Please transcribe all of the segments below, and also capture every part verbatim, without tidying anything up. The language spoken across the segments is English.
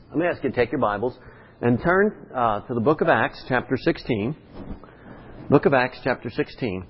Let me ask you to take your Bibles and turn uh, to the book of Acts, chapter sixteen. Book of Acts, chapter sixteen.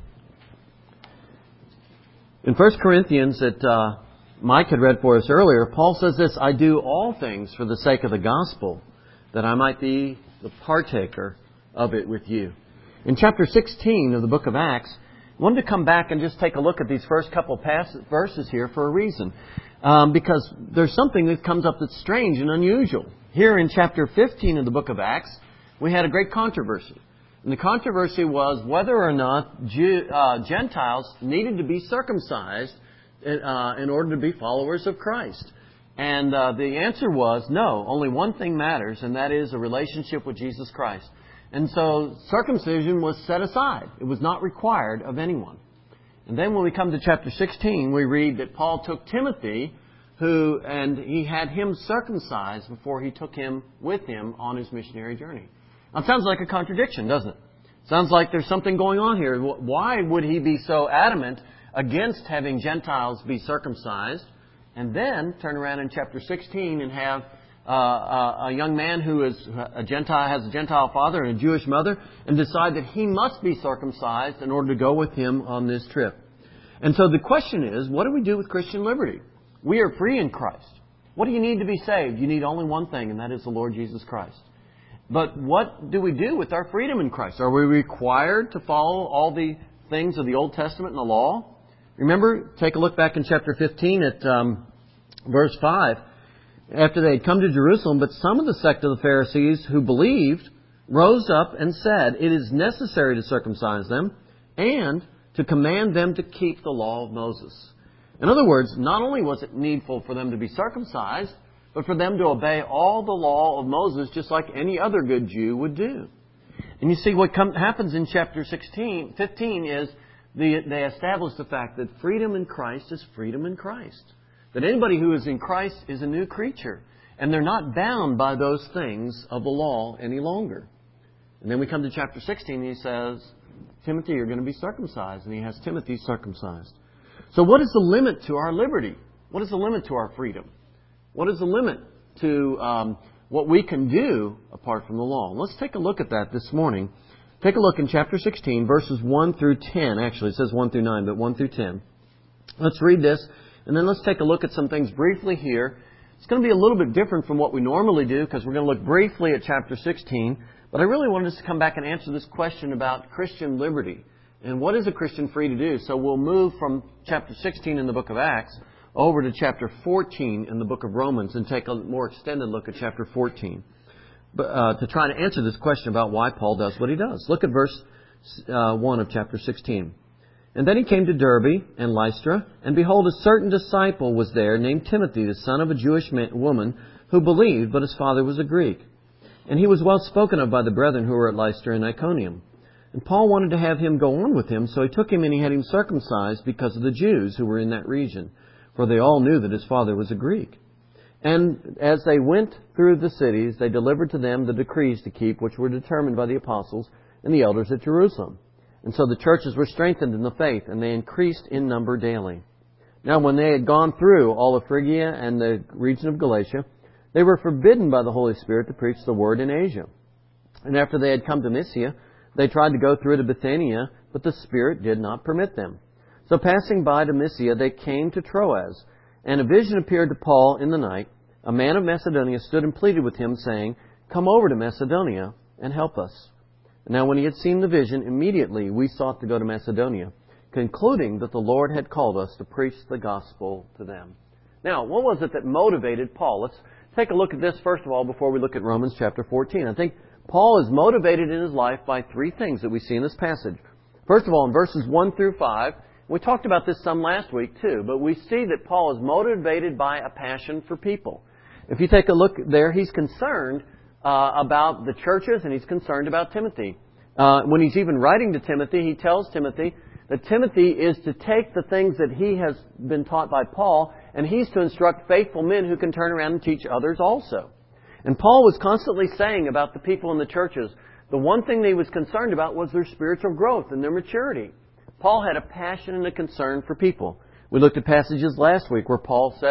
In First Corinthians that uh, Mike had read for us earlier, Paul says this, I do all things for the sake of the gospel, that I might be the partaker of it with you. In chapter sixteen of the book of Acts, I wanted to come back and just take a look at these first couple pass- verses here for a reason. Um, because there's something that comes up that's strange and unusual. Here in chapter fifteen of the book of Acts, we had a great controversy. And the controversy was whether or not Jew, uh, Gentiles needed to be circumcised in, uh, in order to be followers of Christ. And uh, the answer was no, only one thing matters, and that is a relationship with Jesus Christ. And so circumcision was set aside. It was not required of anyone. And then when we come to chapter sixteen, we read that Paul took Timothy, who and he had him circumcised before he took him with him on his missionary journey. Now, it sounds like a contradiction, doesn't it? Sounds like there's something going on here. Why would he be so adamant against having Gentiles be circumcised, and then turn around in chapter sixteen and have uh, a, a young man who is a Gentile, has a Gentile father and a Jewish mother, and decide that he must be circumcised in order to go with him on this trip? And so the question is, what do we do with Christian liberty? We are free in Christ. What do you need to be saved? You need only one thing, and that is the Lord Jesus Christ. But what do we do with our freedom in Christ? Are we required to follow all the things of the Old Testament and the law? Remember, take a look back in chapter fifteen at um, verse five. After they had come to Jerusalem, but some of the sect of the Pharisees who believed rose up and said, it is necessary to circumcise them and to command them to keep the law of Moses. In other words, not only was it needful for them to be circumcised, but for them to obey all the law of Moses just like any other good Jew would do. And you see what come, happens in chapter sixteen, fifteen is the, they establish the fact that freedom in Christ is freedom in Christ. That anybody who is in Christ is a new creature. And they're not bound by those things of the law any longer. And then we come to chapter sixteen and he says, Timothy, you're going to be circumcised. And he has Timothy circumcised. So what is the limit to our liberty? What is the limit to our freedom? What is the limit to um, what we can do apart from the law? Let's take a look at that this morning. Take a look in chapter sixteen, verses one through ten. Actually, it says one through nine, but one through ten. Let's read this, and then let's take a look at some things briefly here. It's going to be a little bit different from what we normally do, because we're going to look briefly at chapter sixteen. But I really wanted us to come back and answer this question about Christian liberty. And what is a Christian free to do? So we'll move from chapter sixteen in the book of Acts over to chapter fourteen in the book of Romans and take a more extended look at chapter fourteen but, uh, to try to answer this question about why Paul does what he does. Look at verse uh, one of chapter sixteen. And then he came to Derbe and Lystra, and behold, a certain disciple was there named Timothy, the son of a Jewish man, woman, who believed, but his father was a Greek. And he was well spoken of by the brethren who were at Lystra and Iconium. And Paul wanted to have him go on with him, so he took him and he had him circumcised because of the Jews who were in that region, for they all knew that his father was a Greek. And as they went through the cities, they delivered to them the decrees to keep, which were determined by the apostles and the elders at Jerusalem. And so the churches were strengthened in the faith, and they increased in number daily. Now when they had gone through all of Phrygia and the region of Galatia, they were forbidden by the Holy Spirit to preach the word in Asia. And after they had come to Mysia, they tried to go through to Bithynia, but the Spirit did not permit them. So passing by to Mysia, they came to Troas. And a vision appeared to Paul in the night. A man of Macedonia stood and pleaded with him, saying, come over to Macedonia and help us. Now when he had seen the vision, immediately we sought to go to Macedonia, concluding that the Lord had called us to preach the gospel to them. Now, what was it that motivated Paul? Let's take a look at this first of all before we look at Romans chapter fourteen. I think Paul is motivated in his life by three things that we see in this passage. First of all, in verses one through five, we talked about this some last week too, but we see that Paul is motivated by a passion for people. If you take a look there, he's concerned uh, about the churches and he's concerned about Timothy. Uh, when he's even writing to Timothy, he tells Timothy that Timothy is to take the things that he has been taught by Paul, and he's to instruct faithful men who can turn around and teach others also. And Paul was constantly saying about the people in the churches, the one thing that he was concerned about was their spiritual growth and their maturity. Paul had a passion and a concern for people. We looked at passages last week where Paul said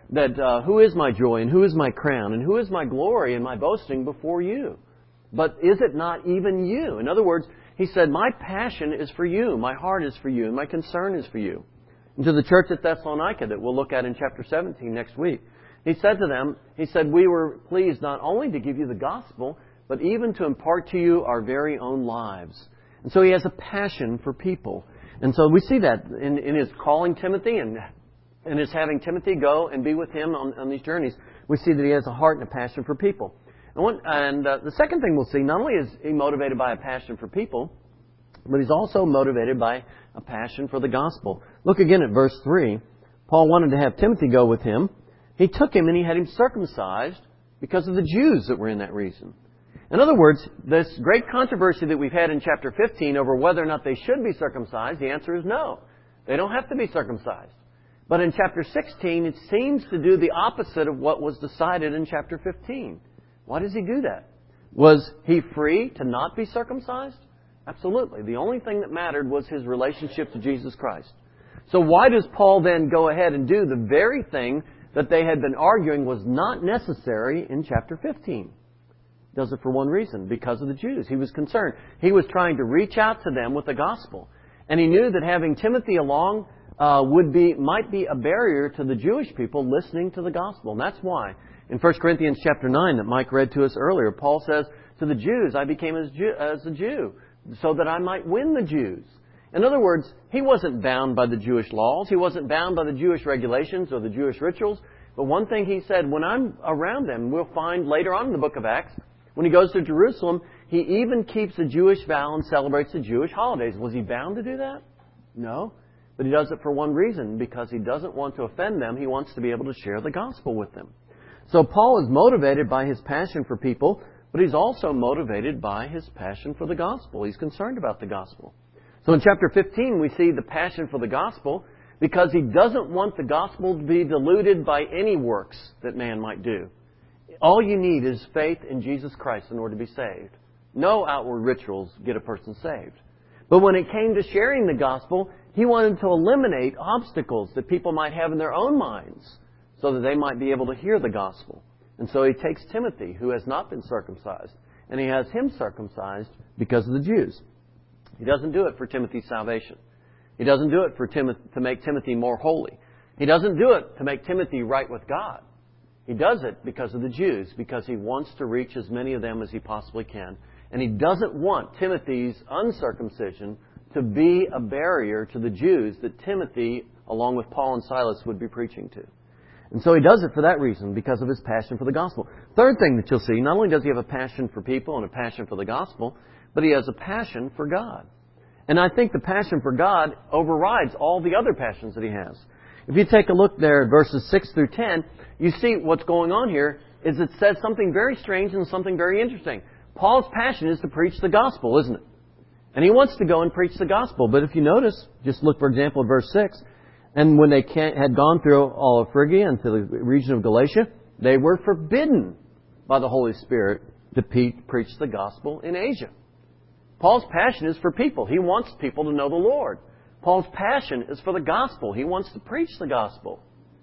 that uh, who is my joy and who is my crown and who is my glory and my boasting before you? But is it not even you? In other words, he said, my passion is for you, my heart is for you, and my concern is for you. And to the church at Thessalonica that we'll look at in chapter seventeen next week, he said to them, he said, we were pleased not only to give you the gospel, but even to impart to you our very own lives. And so he has a passion for people. And so we see that in, in his calling Timothy and, and his having Timothy go and be with him on, on these journeys. We see that he has a heart and a passion for people. And, one, and uh, the second thing we'll see, not only is he motivated by a passion for people, but he's also motivated by a passion for the gospel. Look again at verse three. Paul wanted to have Timothy go with him. He took him and he had him circumcised because of the Jews that were in that region. In other words, this great controversy that we've had in chapter fifteen over whether or not they should be circumcised, the answer is no. They don't have to be circumcised. But in chapter sixteen, it seems to do the opposite of what was decided in chapter fifteen. Why does he do that? Was he free to not be circumcised? Absolutely. The only thing that mattered was his relationship to Jesus Christ. So why does Paul then go ahead and do the very thing that they had been arguing was not necessary in chapter fifteen? Does it for one reason, because of the Jews. He was concerned. He was trying to reach out to them with the gospel. And he knew that having Timothy along uh, would be might be a barrier to the Jewish people listening to the gospel. And that's why in First Corinthians chapter nine that Mike read to us earlier, Paul says, to the Jews, I became as, Jew, as a Jew so that I might win the Jews. In other words, he wasn't bound by the Jewish laws. He wasn't bound by the Jewish regulations or the Jewish rituals. But one thing he said, when I'm around them, we'll find later on in the book of Acts, when he goes to Jerusalem, he even keeps a Jewish vow and celebrates the Jewish holidays. Was he bound to do that? No. But he does it for one reason, because he doesn't want to offend them. He wants to be able to share the gospel with them. So Paul is motivated by his passion for people, but he's also motivated by his passion for the gospel. He's concerned about the gospel. So in chapter fifteen, we see the passion for the gospel because he doesn't want the gospel to be diluted by any works that man might do. All you need is faith in Jesus Christ in order to be saved. No outward rituals get a person saved. But when it came to sharing the gospel, he wanted to eliminate obstacles that people might have in their own minds so that they might be able to hear the gospel. And so he takes Timothy, who has not been circumcised, and he has him circumcised because of the Jews. He doesn't do it for Timothy's salvation. He doesn't do it for Tim- to make Timothy more holy. He doesn't do it to make Timothy right with God. He does it because of the Jews, because he wants to reach as many of them as he possibly can. And he doesn't want Timothy's uncircumcision to be a barrier to the Jews that Timothy, along with Paul and Silas, would be preaching to. And so he does it for that reason, because of his passion for the gospel. Third thing that you'll see, not only does he have a passion for people and a passion for the gospel, but he has a passion for God. And I think the passion for God overrides all the other passions that he has. If you take a look there at verses six through ten, you see what's going on here is it says something very strange and something very interesting. Paul's passion is to preach the gospel, isn't it? And he wants to go and preach the gospel. But if you notice, just look, for example, at verse six. And when they had gone through all of Phrygia and to the region of Galatia, they were forbidden by the Holy Spirit to preach the gospel in Asia. Paul's passion is for people. He wants people to know the Lord. Paul's passion is for the gospel. He wants to preach the gospel.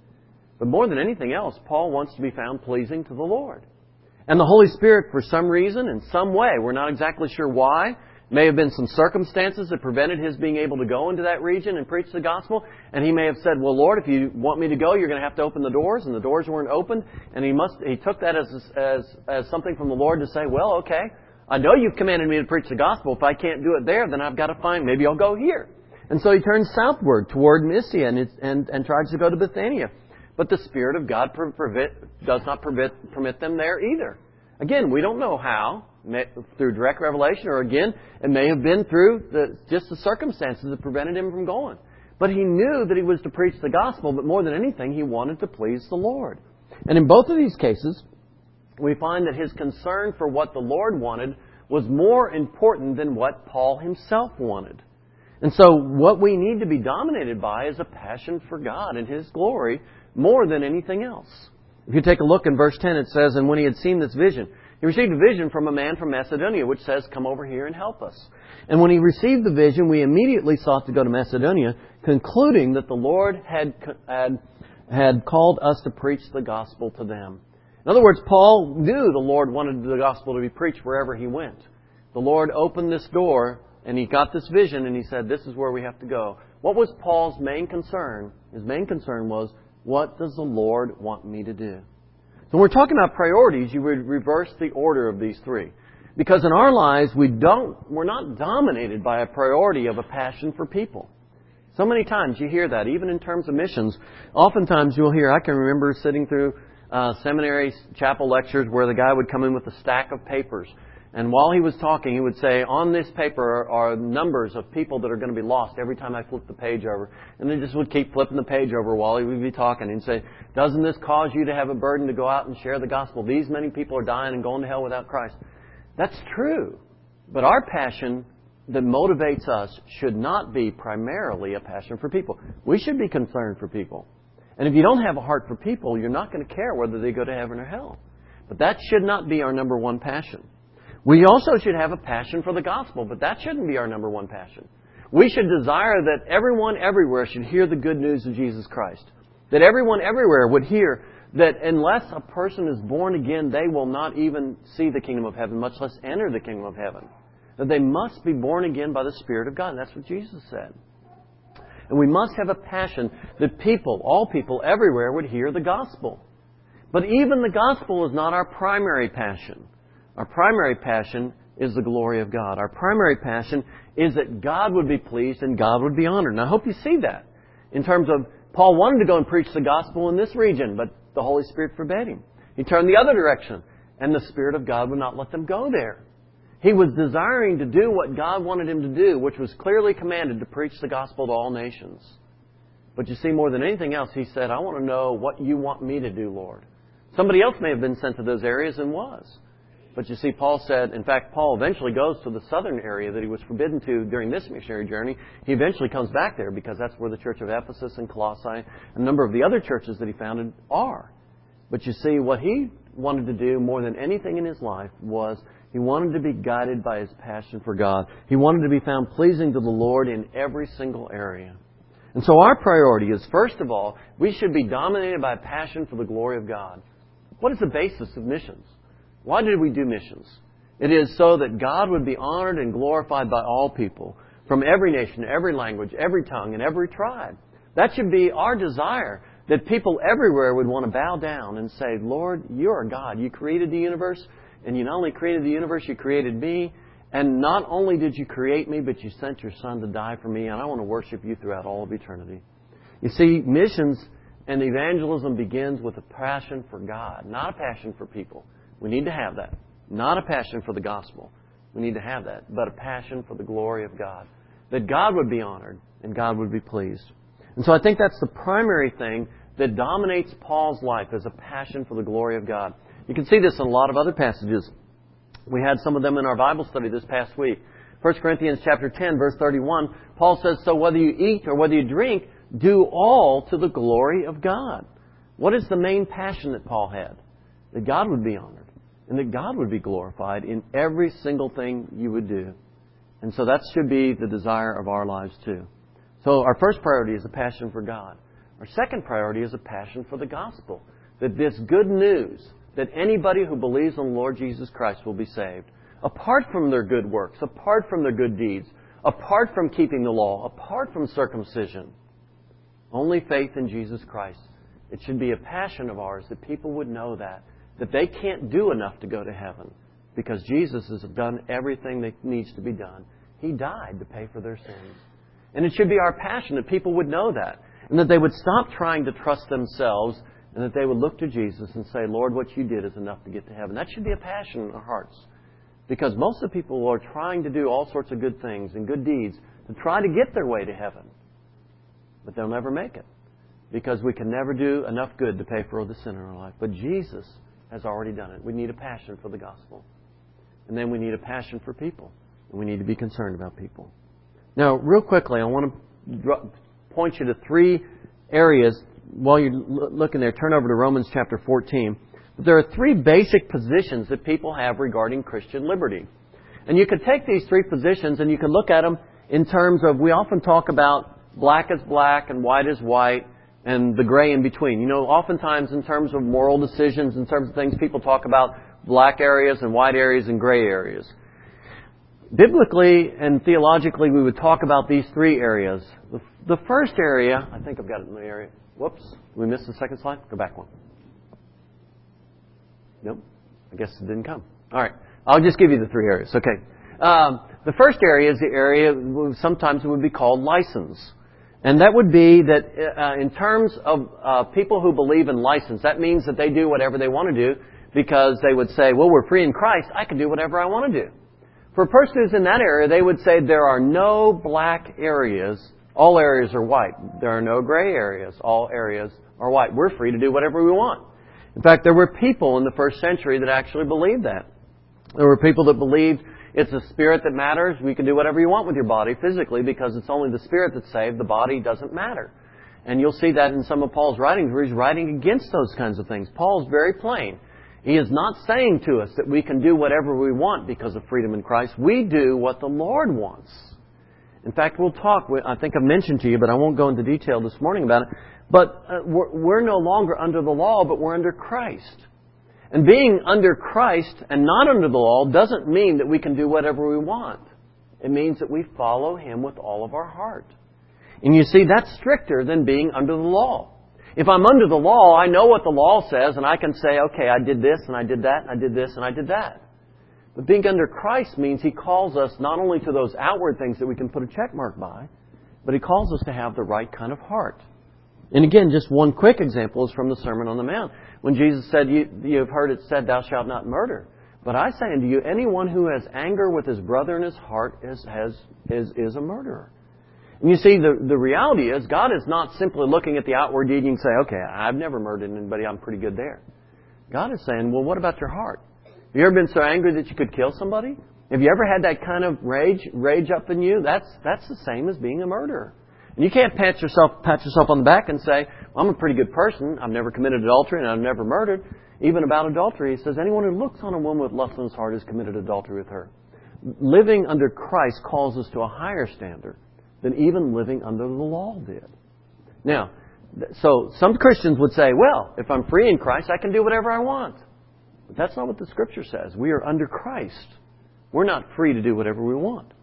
But more than anything else, Paul wants to be found pleasing to the Lord. And the Holy Spirit, for some reason, in some way, we're not exactly sure why, may have been some circumstances that prevented his being able to go into that region and preach the gospel. And he may have said, well, Lord, if you want me to go, you're going to have to open the doors. And the doors weren't opened. And he must he took that as, as, as something from the Lord to say, well, okay, I know you've commanded me to preach the gospel. If I can't do it there, then I've got to find, maybe I'll go here. And so he turns southward toward Mysia and, and, and tries to go to Bithynia. But the Spirit of God permit, does not permit, permit them there either. Again, we don't know how, through direct revelation, or again, it may have been through the, just the circumstances that prevented him from going. But he knew that he was to preach the gospel, but more than anything, he wanted to please the Lord. And in both of these cases, we find that his concern for what the Lord wanted was more important than what Paul himself wanted. And so what we need to be dominated by is a passion for God and His glory more than anything else. If you take a look in verse ten, it says, and when he had seen this vision, he received a vision from a man from Macedonia, which says, come over here and help us. And when he received the vision, we immediately sought to go to Macedonia, concluding that the Lord had, had had called us to preach the gospel to them. In other words, Paul knew the Lord wanted the gospel to be preached wherever he went. The Lord opened this door, and he got this vision, and he said, this is where we have to go. What was Paul's main concern? His main concern was, what does the Lord want me to do? So when we're talking about priorities, you would reverse the order of these three. Because in our lives, we don't, we're not dominated by a priority of a passion for people. So many times you hear that, even in terms of missions. Oftentimes you'll hear, I can remember sitting through uh, seminary chapel lectures where the guy would come in with a stack of papers. And while he was talking, he would say, on this paper are numbers of people that are going to be lost every time I flip the page over. And they just would keep flipping the page over while he would be talking. And say, doesn't this cause you to have a burden to go out and share the gospel? These many people are dying and going to hell without Christ. That's true. But our passion that motivates us should not be primarily a passion for people. We should be concerned for people. And if you don't have a heart for people, you're not going to care whether they go to heaven or hell. But that should not be our number one passion. We also should have a passion for the gospel, but that shouldn't be our number one passion. We should desire that everyone everywhere should hear the good news of Jesus Christ. That everyone everywhere would hear that unless a person is born again, they will not even see the kingdom of heaven, much less enter the kingdom of heaven. That they must be born again by the Spirit of God. And that's what Jesus said. And we must have a passion that people, all people everywhere, would hear the gospel. But even the gospel is not our primary passion. Our primary passion is the glory of God. Our primary passion is that God would be pleased and God would be honored. And I hope you see that. In terms of, Paul wanted to go and preach the gospel in this region, but the Holy Spirit forbade him. He turned the other direction, and the Spirit of God would not let them go there. He was desiring to do what God wanted him to do, which was clearly commanded to preach the gospel to all nations. But you see, more than anything else, he said, I want to know what you want me to do, Lord. Somebody else may have been sent to those areas and was. But you see, Paul said, in fact, Paul eventually goes to the southern area that he was forbidden to during this missionary journey. He eventually comes back there because that's where the church of Ephesus and Colossae and a number of the other churches that he founded are. But you see, what he wanted to do more than anything in his life was he wanted to be guided by his passion for God. He wanted to be found pleasing to the Lord in every single area. And so our priority is, first of all, we should be dominated by a passion for the glory of God. What is the basis of missions? Why did we do missions? It is so that God would be honored and glorified by all people, from every nation, every language, every tongue, and every tribe. That should be our desire, that people everywhere would want to bow down and say, Lord, you are God. You created the universe, and you not only created the universe, you created me. And not only did you create me, but you sent your Son to die for me, and I want to worship you throughout all of eternity. You see, missions and evangelism begins with a passion for God, not a passion for people. We need to have that. Not a passion for the gospel. We need to have that. But a passion for the glory of God. That God would be honored and God would be pleased. And so I think that's the primary thing that dominates Paul's life, is a passion for the glory of God. You can see this in a lot of other passages. We had some of them in our Bible study this past week. First Corinthians chapter ten, verse thirty-one, Paul says, so whether you eat or whether you drink, do all to the glory of God. What is the main passion that Paul had? That God would be honored. And that God would be glorified in every single thing you would do. And so that should be the desire of our lives too. So our first priority is a passion for God. Our second priority is a passion for the gospel. That this good news, that anybody who believes in the Lord Jesus Christ will be saved. Apart from their good works, apart from their good deeds, apart from keeping the law, apart from circumcision. Only faith in Jesus Christ. It should be a passion of ours that people would know that. That they can't do enough to go to heaven because Jesus has done everything that needs to be done. He died to pay for their sins. And it should be our passion that people would know that. And that they would stop trying to trust themselves and that they would look to Jesus and say, Lord, what you did is enough to get to heaven. That should be a passion in our hearts. Because most of the people are trying to do all sorts of good things and good deeds to try to get their way to heaven. But they'll never make it. Because we can never do enough good to pay for the sin in our life. But Jesus has already done it. We need a passion for the gospel. And then we need a passion for people. And we need to be concerned about people. Now, real quickly, I want to point you to three areas. While you're looking there, turn over to Romans chapter fourteen. There are three basic positions that people have regarding Christian liberty. And you could take these three positions and you can look at them in terms of, we often talk about black is black and white is white. and the gray in between. You know, oftentimes in terms of moral decisions, in terms of things, people talk about black areas and white areas and gray areas. Biblically and theologically, we would talk about these three areas. The, the first area, I think I've got it in the area. Whoops, we missed the second slide. Go back one. Nope, I guess it didn't come. All right, I'll just give you the three areas. Okay. Um, the first area is the area sometimes it would be called license. And that would be that uh, in terms of uh, people who believe in license, that means that they do whatever they want to do because they would say, well, we're free in Christ. I can do whatever I want to do. For a person who's in that area, they would say there are no black areas. All areas are white. There are no gray areas. All areas are white. We're free to do whatever we want. In fact, there were people in the first century that actually believed that. There were people that believed it's the spirit that matters. We can do whatever you want with your body physically because it's only the spirit that's saved. The body doesn't matter. And you'll see that in some of Paul's writings where he's writing against those kinds of things. Paul's very plain. He is not saying to us that we can do whatever we want because of freedom in Christ. We do what the Lord wants. In fact, we'll talk, I think I've mentioned to you, but I won't go into detail this morning about it. But uh, we're, we're no longer under the law, but we're under Christ. And being under Christ and not under the law doesn't mean that we can do whatever we want. It means that we follow Him with all of our heart. And you see, that's stricter than being under the law. If I'm under the law, I know what the law says, and I can say, okay, I did this, and I did that, and I did this, and I did that. But being under Christ means He calls us not only to those outward things that we can put a check mark by, but He calls us to have the right kind of heart. And again, just one quick example is from the Sermon on the Mount. When Jesus said, you, you've heard it said, thou shalt not murder. But I say unto you, anyone who has anger with his brother in his heart is, has, is, is a murderer. And you see, the, the reality is, God is not simply looking at the outward deed and you can say, okay, I've never murdered anybody, I'm pretty good there. God is saying, well, what about your heart? Have you ever been so angry that you could kill somebody? Have you ever had that kind of rage, rage up in you? That's, that's the same as being a murderer. And you can't pat yourself, pat yourself on the back and say, well, I'm a pretty good person, I've never committed adultery and I've never murdered. Even about adultery, He says, anyone who looks on a woman with lust in his heart has committed adultery with her. Living under Christ calls us to a higher standard than even living under the law did. Now, so some Christians would say, well, if I'm free in Christ, I can do whatever I want. But that's not what the Scripture says. We are under Christ. We're not free to do whatever we want.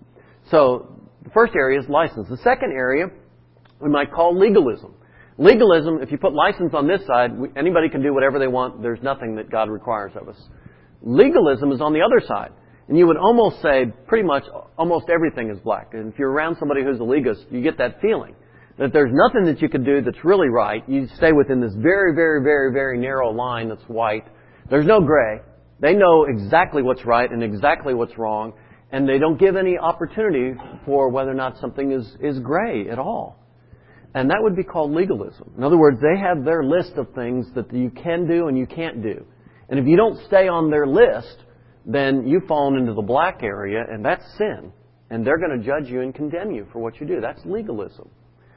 So the first area is license. The second area we might call legalism. Legalism, if you put license on this side, anybody can do whatever they want. There's nothing that God requires of us. Legalism is on the other side. And you would almost say pretty much almost everything is black. And if you're around somebody who's a legalist, you get that feeling. That there's nothing that you can do that's really right. You stay within this very, very, very, very narrow line that's white. There's no gray. They know exactly what's right and exactly what's wrong. And they don't give any opportunity for whether or not something is, is gray at all. And that would be called legalism. In other words, they have their list of things that you can do and you can't do. And if you don't stay on their list, then you've fallen into the black area, and that's sin. And they're going to judge you and condemn you for what you do. That's legalism.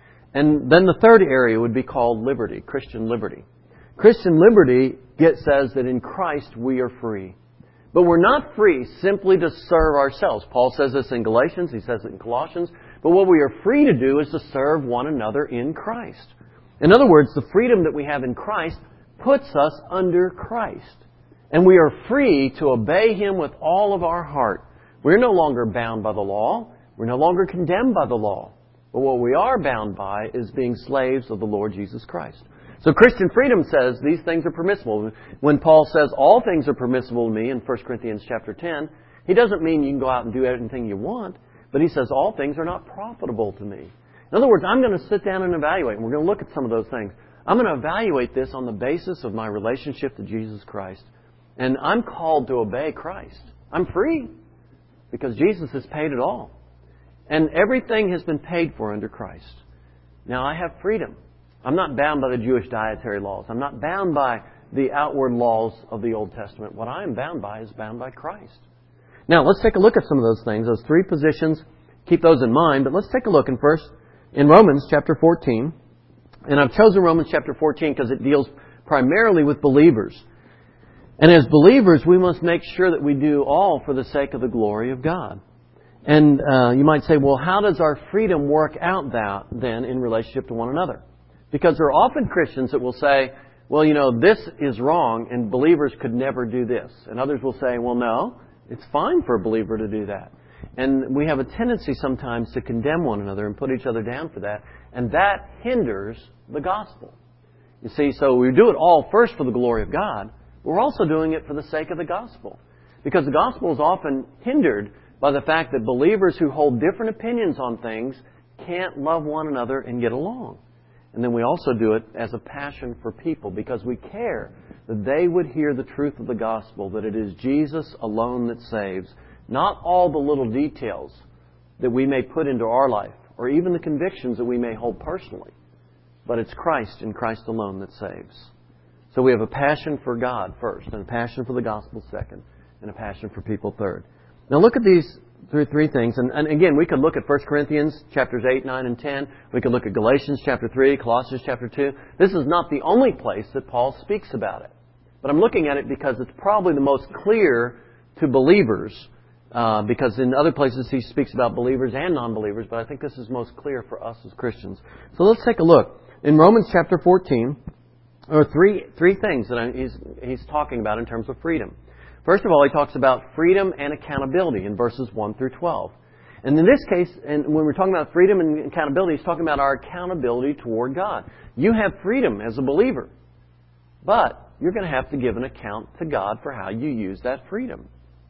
And then the third area would be called liberty, Christian liberty. Christian liberty get, says that in Christ we are free. But we're not free simply to serve ourselves. Paul says this in Galatians. He says it in Colossians. But what we are free to do is to serve one another in Christ. In other words, the freedom that we have in Christ puts us under Christ. And we are free to obey Him with all of our heart. We're no longer bound by the law. We're no longer condemned by the law. But what we are bound by is being slaves of the Lord Jesus Christ. So Christian freedom says these things are permissible. When Paul says all things are permissible to me in First Corinthians chapter ten, he doesn't mean you can go out and do anything you want, but he says all things are not profitable to me. In other words, I'm going to sit down and evaluate, and we're going to look at some of those things. I'm going to evaluate this on the basis of my relationship to Jesus Christ. And I'm called to obey Christ. I'm free because Jesus has paid it all. And everything has been paid for under Christ. Now I have freedom. I'm not bound by the Jewish dietary laws. I'm not bound by the outward laws of the Old Testament. What I am bound by is bound by Christ. Now let's take a look at some of those things, those three positions. Keep those in mind. But let's take a look in first in Romans chapter fourteen. And I've chosen Romans chapter fourteen because it deals primarily with believers. And as believers, we must make sure that we do all for the sake of the glory of God. And uh, you might say, well, how does our freedom work out that then in relationship to one another? Because there are often Christians that will say, well, you know, this is wrong and believers could never do this. And others will say, well, no, it's fine for a believer to do that. And we have a tendency sometimes to condemn one another and put each other down for that. And that hinders the gospel. You see, so we do it all first for the glory of God. But we're also doing it for the sake of the gospel. Because the gospel is often hindered by the fact that believers who hold different opinions on things can't love one another and get along. And then we also do it as a passion for people because we care that they would hear the truth of the gospel, that it is Jesus alone that saves, not all the little details that we may put into our life or even the convictions that we may hold personally, but it's Christ and Christ alone that saves. So we have a passion for God first, and a passion for the gospel second, and a passion for people third. Now look at these three, three things. And, and again, we could look at First Corinthians chapters eight, nine, and ten. We could look at Galatians chapter three, Colossians chapter two. This is not the only place that Paul speaks about it. But I'm looking at it because it's probably the most clear to believers. Uh, because in other places he speaks about believers and non-believers. But I think this is most clear for us as Christians. So let's take a look. In Romans chapter fourteen, there are three, three things that I, he's, he's talking about in terms of freedom. First of all, he talks about freedom and accountability in verses one through twelve. And in this case, and when we're talking about freedom and accountability, he's talking about our accountability toward God. You have freedom as a believer, but you're going to have to give an account to God for how you use that freedom.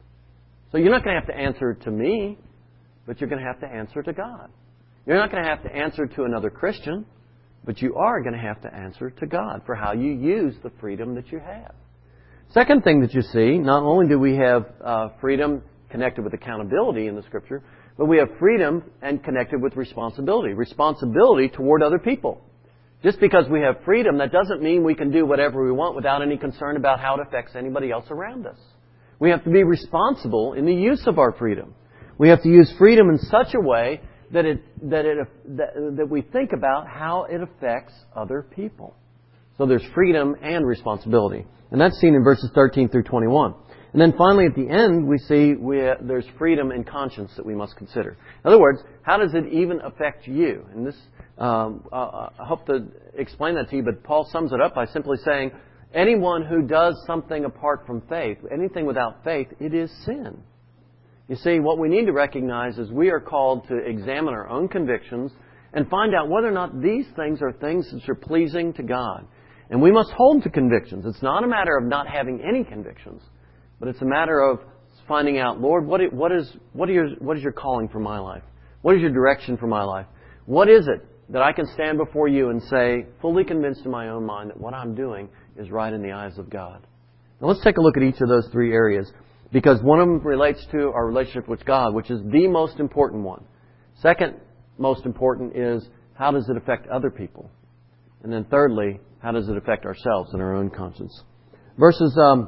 So you're not going to have to answer to me, but you're going to have to answer to God. You're not going to have to answer to another Christian, but you are going to have to answer to God for how you use the freedom that you have. Second thing that you see, not only do we have uh, freedom connected with accountability in the Scripture, but we have freedom and connected with responsibility. Responsibility toward other people. Just because we have freedom, that doesn't mean we can do whatever we want without any concern about how it affects anybody else around us. We have to be responsible in the use of our freedom. We have to use freedom in such a way that it that it that, that we think about how it affects other people. So there's freedom and responsibility. And that's seen in verses thirteen through twenty-one. And then finally at the end, we see we, there's freedom in conscience that we must consider. In other words, how does it even affect you? And this, um, uh, I hope to explain that to you, but Paul sums it up by simply saying, anyone who does something apart from faith, anything without faith, it is sin. You see, what we need to recognize is we are called to examine our own convictions and find out whether or not these things are things that are pleasing to God. And we must hold to convictions. It's not a matter of not having any convictions, but it's a matter of finding out, Lord, what what is what are your what is your calling for my life? What is your direction for my life? What is it that I can stand before you and say, fully convinced in my own mind that what I'm doing is right in the eyes of God? Now let's take a look at each of those three areas, because one of them relates to our relationship with God, which is the most important one. Second most important is, how does it affect other people? And then thirdly, how does it affect ourselves and our own conscience? Verses um,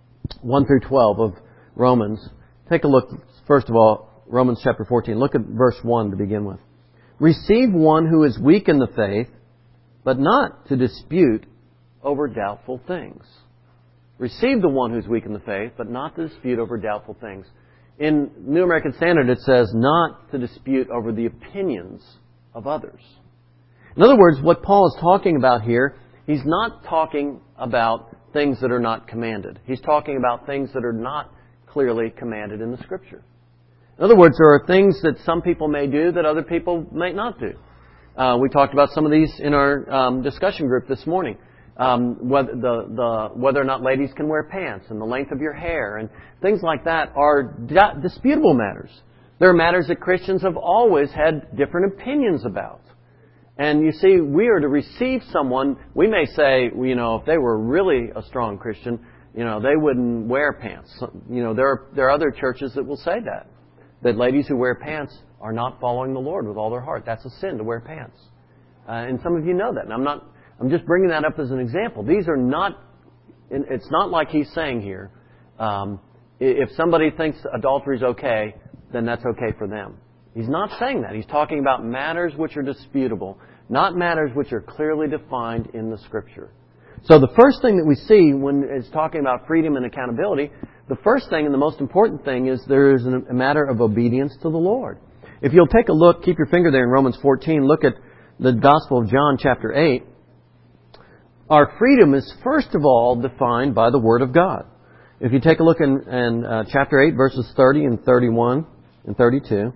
one through twelve of Romans. Take a look, first of all, Romans chapter fourteen. Look at verse one to begin with. Receive one who is weak in the faith, but not to dispute over doubtful things. Receive the one who's weak in the faith, but not to dispute over doubtful things. In New American Standard, it says not to dispute over the opinions of others. In other words, what Paul is talking about here, he's not talking about things that are not commanded. He's talking about things that are not clearly commanded in the Scripture. In other words, there are things that some people may do that other people may not do. Uh, we talked about some of these in our um, discussion group this morning. Um, whether, the, the, whether or not ladies can wear pants and the length of your hair and things like that are di- disputable matters. They're matters that Christians have always had different opinions about. And you see, we are to receive someone. We may say, you know, if they were really a strong Christian, you know, they wouldn't wear pants. You know, there are, there are other churches that will say that. That ladies who wear pants are not following the Lord with all their heart. That's a sin to wear pants. Uh, and some of you know that. And I'm not, I'm just bringing that up as an example. These are not, it's not like he's saying here, um, if somebody thinks adultery is okay, then that's okay for them. He's not saying that. He's talking about matters which are disputable, not matters which are clearly defined in the Scripture. So the first thing that we see when it's talking about freedom and accountability, the first thing and the most important thing is there is a matter of obedience to the Lord. If you'll take a look, keep your finger there in Romans fourteen, look at the Gospel of John chapter eight. Our freedom is first of all defined by the Word of God. If you take a look in, in uh, chapter eight, verses thirty and thirty-one and thirty-two.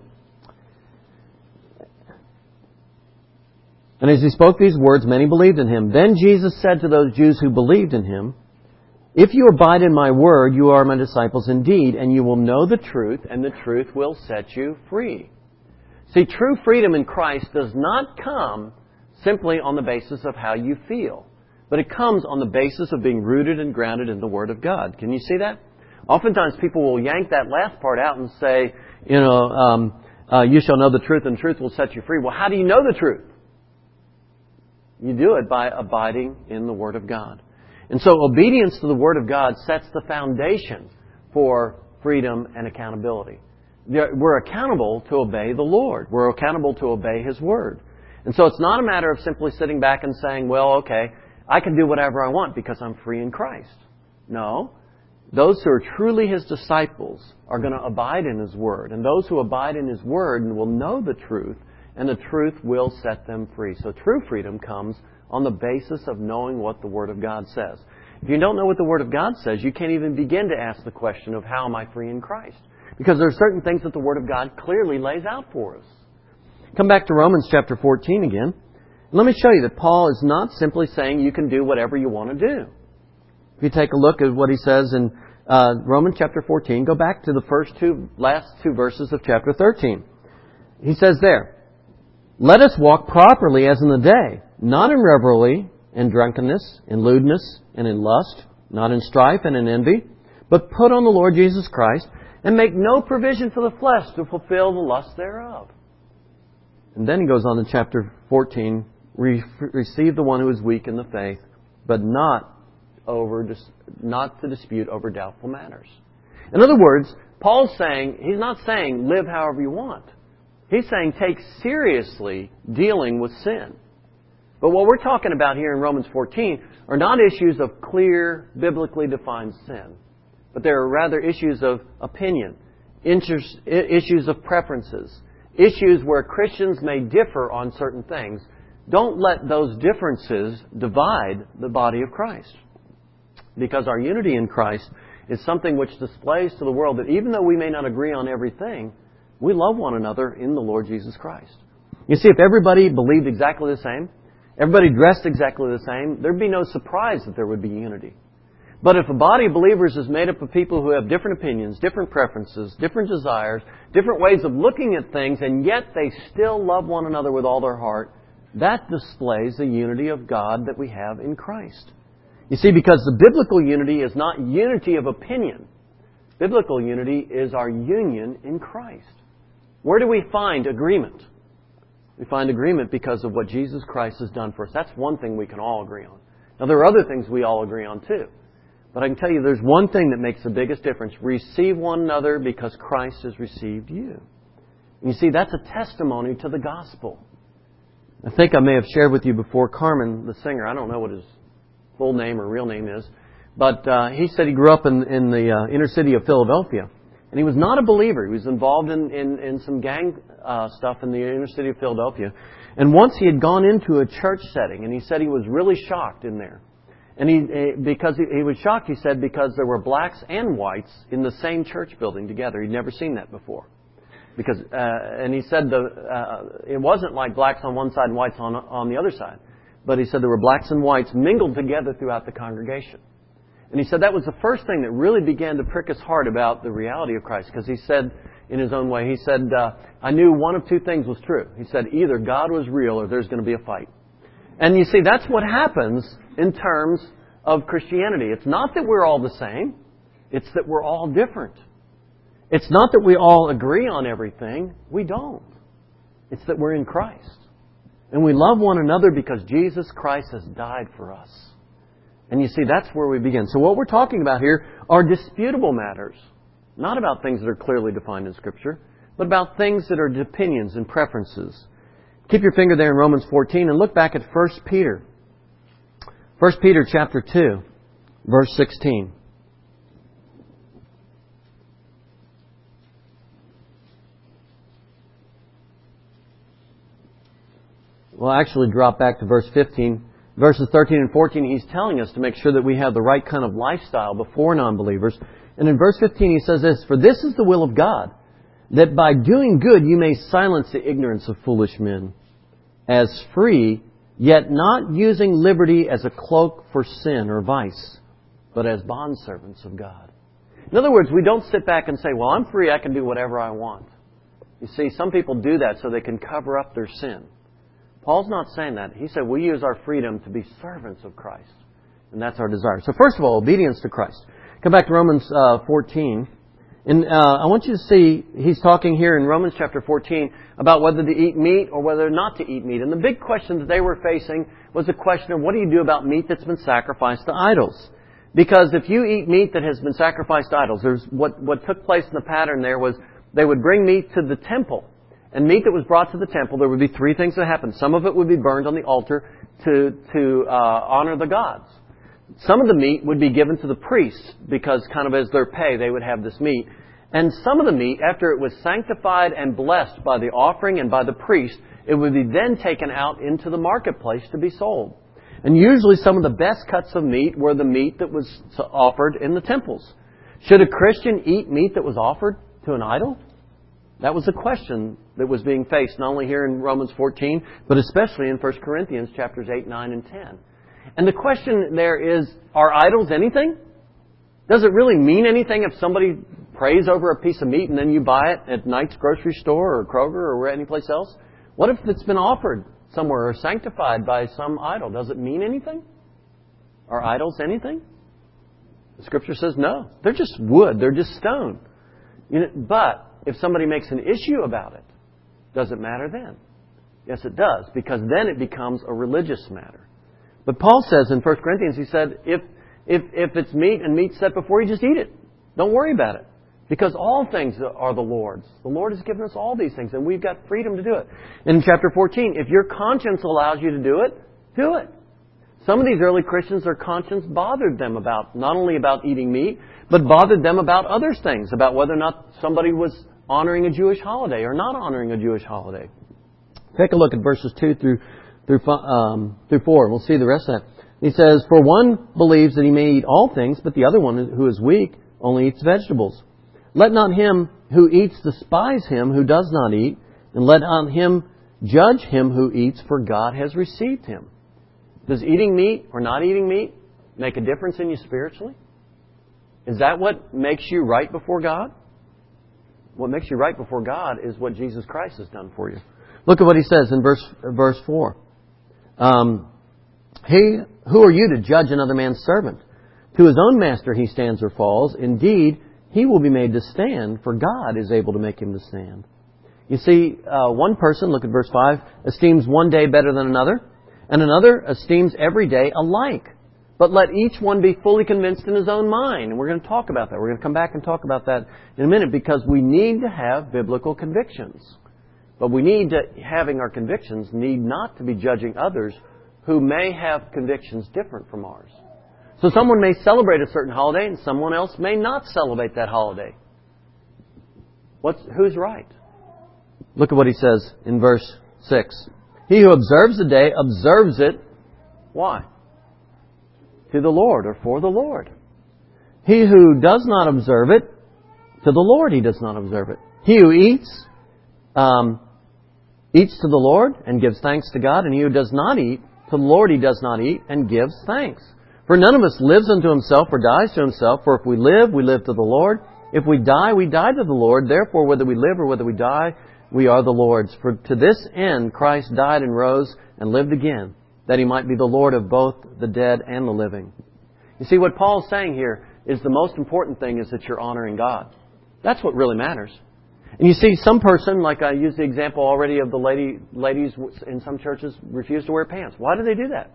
And as he spoke these words, many believed in him. Then Jesus said to those Jews who believed in him, "If you abide in my word, you are my disciples indeed, and you will know the truth, and the truth will set you free." See, true freedom in Christ does not come simply on the basis of how you feel, but it comes on the basis of being rooted and grounded in the Word of God. Can you see that? Oftentimes people will yank that last part out and say, you know, um, uh, you shall know the truth, and truth will set you free. Well, how do you know the truth? You do it by abiding in the Word of God. And so obedience to the Word of God sets the foundation for freedom and accountability. We're accountable to obey the Lord. We're accountable to obey His Word. And so it's not a matter of simply sitting back and saying, well, okay, I can do whatever I want because I'm free in Christ. No. Those who are truly His disciples are going to abide in His Word. And those who abide in His Word will know the truth, and the truth will set them free. So true freedom comes on the basis of knowing what the Word of God says. If you don't know what the Word of God says, you can't even begin to ask the question of how am I free in Christ? Because there are certain things that the Word of God clearly lays out for us. Come back to Romans chapter fourteen again. Let me show you that Paul is not simply saying you can do whatever you want to do. If you take a look at what he says in uh, Romans chapter fourteen, go back to the first two, last two verses of chapter thirteen. He says there, "Let us walk properly as in the day, not in revelry and drunkenness, in lewdness and in lust, not in strife and in envy, but put on the Lord Jesus Christ, and make no provision for the flesh to fulfill the lust thereof." And then he goes on in chapter fourteen, Re- receive the one who is weak in the faith, but not over not to dispute over doubtful matters. In other words, Paul's saying, he's not saying live however you want. He's saying take seriously dealing with sin. But what we're talking about here in Romans fourteen are not issues of clear, biblically defined sin, but they are rather issues of opinion, issues of preferences, issues where Christians may differ on certain things. Don't let those differences divide the body of Christ. Because our unity in Christ is something which displays to the world that even though we may not agree on everything, we love one another in the Lord Jesus Christ. You see, if everybody believed exactly the same, everybody dressed exactly the same, there'd be no surprise that there would be unity. But if a body of believers is made up of people who have different opinions, different preferences, different desires, different ways of looking at things, and yet they still love one another with all their heart, that displays the unity of God that we have in Christ. You see, because the biblical unity is not unity of opinion. Biblical unity is our union in Christ. Where do we find agreement? We find agreement because of what Jesus Christ has done for us. That's one thing we can all agree on. Now, there are other things we all agree on too. But I can tell you there's one thing that makes the biggest difference. Receive one another because Christ has received you. And you see, that's a testimony to the gospel. I think I may have shared with you before, Carmen, the singer, I don't know what his full name or real name is, but uh, he said he grew up in, in the uh, inner city of Philadelphia. And he was not a believer. He was involved in, in, in some gang uh, stuff in the inner city of Philadelphia. And once he had gone into a church setting, and he said he was really shocked in there. And he, because he, he was shocked, he said, because there were blacks and whites in the same church building together. He'd never seen that before. Because, uh, and he said the, uh, it wasn't like blacks on one side and whites on, on the other side. But he said there were blacks and whites mingled together throughout the congregation. And he said that was the first thing that really began to prick his heart about the reality of Christ. Because he said, in his own way, he said, uh, I knew one of two things was true. He said, either God was real or there's going to be a fight. And you see, that's what happens in terms of Christianity. It's not that we're all the same. It's that we're all different. It's not that we all agree on everything. We don't. It's that we're in Christ. And we love one another because Jesus Christ has died for us. And you see, that's where we begin. So what we're talking about here are disputable matters. Not about things that are clearly defined in Scripture, but about things that are opinions and preferences. Keep your finger there in Romans fourteen and look back at First Peter. First Peter chapter two, verse sixteen. We'll actually drop back to verse fifteen. verses thirteen and fourteen, he's telling us to make sure that we have the right kind of lifestyle before non-believers. And in verse fifteen, he says this, "For this is the will of God, that by doing good you may silence the ignorance of foolish men, as free, yet not using liberty as a cloak for sin or vice, but as bondservants of God." In other words, we don't sit back and say, well, I'm free, I can do whatever I want. You see, some people do that so they can cover up their sin. Paul's not saying that. He said we use our freedom to be servants of Christ. And that's our desire. So first of all, obedience to Christ. Come back to Romans uh, fourteen. And uh, I want you to see, he's talking here in Romans chapter fourteen about whether to eat meat or whether not to eat meat. And the big question that they were facing was the question of what do you do about meat that's been sacrificed to idols? Because if you eat meat that has been sacrificed to idols, there's what, what took place in the pattern there was they would bring meat to the temple. And meat that was brought to the temple, there would be three things that happened. Some of it would be burned on the altar to, to uh, honor the gods. Some of the meat would be given to the priests because kind of as their pay they would have this meat. And some of the meat, after it was sanctified and blessed by the offering and by the priest, it would be then taken out into the marketplace to be sold. And usually some of the best cuts of meat were the meat that was offered in the temples. Should a Christian eat meat that was offered to an idol? That was the question that was being faced, not only here in Romans fourteen, but especially in First Corinthians chapters eight, nine, and ten. And the question there is, are idols anything? Does it really mean anything if somebody prays over a piece of meat and then you buy it at Knight's grocery store or Kroger or any place else? What if it's been offered somewhere or sanctified by some idol? Does it mean anything? Are idols anything? The Scripture says no. They're just wood. They're just stone. You know, but if somebody makes an issue about it, does it matter then? Yes, it does, because then it becomes a religious matter. But Paul says in First Corinthians, he said, if, if, if it's meat and meat's set before you, just eat it. Don't worry about it. Because all things are the Lord's. The Lord has given us all these things, and we've got freedom to do it. In chapter fourteen, if your conscience allows you to do it, do it. Some of these early Christians, their conscience bothered them about, not only about eating meat, but bothered them about other things, about whether or not somebody was honoring a Jewish holiday or not honoring a Jewish holiday. Take a look at verses two through through um, through four. We'll see the rest of that. He says, "For one believes that he may eat all things, but the other one, who is weak, only eats vegetables. Let not him who eats despise him who does not eat, and let not him judge him who eats, for God has received him." Does eating meat or not eating meat make a difference in you spiritually? Is that what makes you right before God? What makes you right before God is what Jesus Christ has done for you. Look at what he says in verse verse four. Um, he, who are you to judge another man's servant? To his own master he stands or falls. Indeed, he will be made to stand, for God is able to make him to stand. You see, uh, one person, look at verse five, esteems one day better than another, and another esteems every day alike. But let each one be fully convinced in his own mind. And we're going to talk about that. We're going to come back and talk about that in a minute, because we need to have biblical convictions. But we need to, having our convictions, need not to be judging others who may have convictions different from ours. So someone may celebrate a certain holiday and someone else may not celebrate that holiday. What's, who's right? Look at what he says in verse six. He who observes the day observes it. Why? To the Lord, or for the Lord. He who does not observe it, to the Lord he does not observe it. He who eats, um, eats to the Lord and gives thanks to God, and he who does not eat, to the Lord he does not eat and gives thanks. For none of us lives unto himself or dies to himself, for if we live, we live to the Lord. If we die, we die to the Lord. Therefore, whether we live or whether we die, we are the Lord's. For to this end Christ died and rose and lived again, that he might be the Lord of both the dead and the living. You see, what Paul's saying here is the most important thing is that you're honoring God. That's what really matters. And you see, some person, like I used the example already of the lady, ladies in some churches refuse to wear pants. Why do they do that?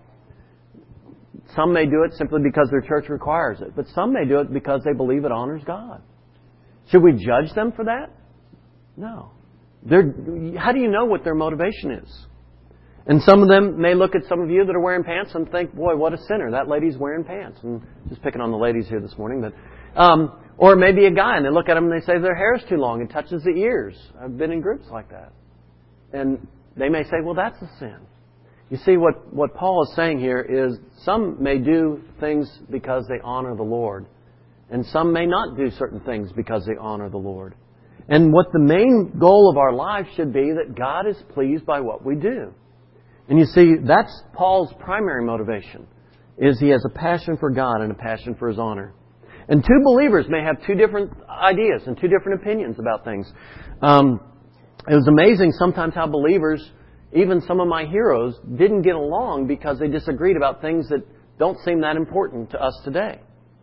Some may do it simply because their church requires it, but some may do it because they believe it honors God. Should we judge them for that? No. They're, how do you know what their motivation is? And some of them may look at some of you that are wearing pants and think, boy, what a sinner. That lady's wearing pants. And just picking on the ladies here this morning. But, um, or maybe a guy, and they look at them and they say their hair's too long and touches the ears. I've been in groups like that. And they may say, well, that's a sin. You see, what, what Paul is saying here is some may do things because they honor the Lord, and some may not do certain things because they honor the Lord. And what the main goal of our life should be that God is pleased by what we do. And you see, that's Paul's primary motivation, is he has a passion for God and a passion for His honor. And two believers may have two different ideas and two different opinions about things. Um, it was amazing sometimes how believers, even some of my heroes, didn't get along because they disagreed about things that don't seem that important to us today.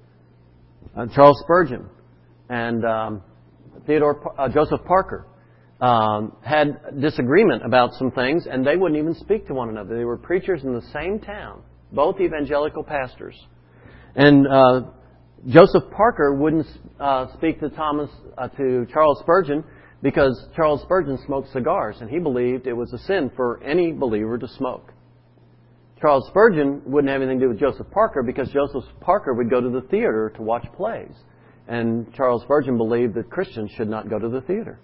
Uh, Charles Spurgeon and um, Theodore uh, Joseph Parker um, had disagreement about some things, and they wouldn't even speak to one another. They were preachers in the same town, both evangelical pastors. And uh, Joseph Parker wouldn't uh, speak to Thomas uh, to Charles Spurgeon because Charles Spurgeon smoked cigars, and he believed it was a sin for any believer to smoke. Charles Spurgeon wouldn't have anything to do with Joseph Parker because Joseph Parker would go to the theater to watch plays. And Charles Spurgeon believed that Christians should not go to the theater.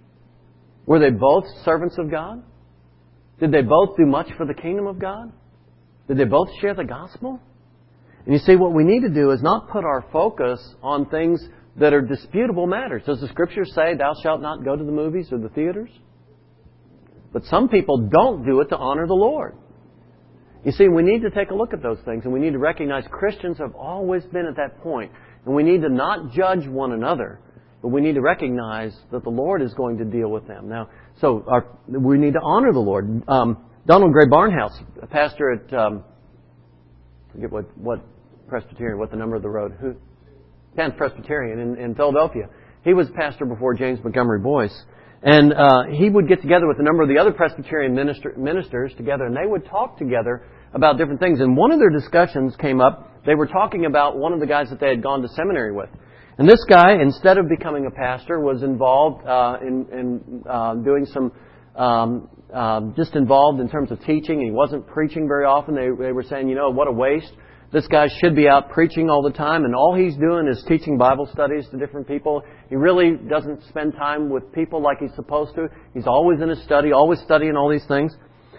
Were they both servants of God? Did they both do much for the kingdom of God? Did they both share the gospel? And you see, what we need to do is not put our focus on things that are disputable matters. Does the Scripture say, thou shalt not go to the movies or the theaters? But some people don't do it to honor the Lord. You see, we need to take a look at those things, and we need to recognize Christians have always been at that point. And we need to not judge one another, but we need to recognize that the Lord is going to deal with them. Now, so our, we need to honor the Lord. Um, Donald Gray Barnhouse, a pastor at, um, I forget what, what Presbyterian, what the number of the road, who, tenth Presbyterian in, in Philadelphia. He was pastor before James Montgomery Boyce. And uh, he would get together with a number of the other Presbyterian minister, ministers together, and they would talk together about different things. And one of their discussions came up. They were talking about one of the guys that they had gone to seminary with. And this guy, instead of becoming a pastor, was involved uh, in, in uh, doing some, um, um, just involved in terms of teaching. He wasn't preaching very often. They, they were saying, you know, what a waste. This guy should be out preaching all the time, and all he's doing is teaching Bible studies to different people. He really doesn't spend time with people like he's supposed to. He's always in his study, always studying all these things.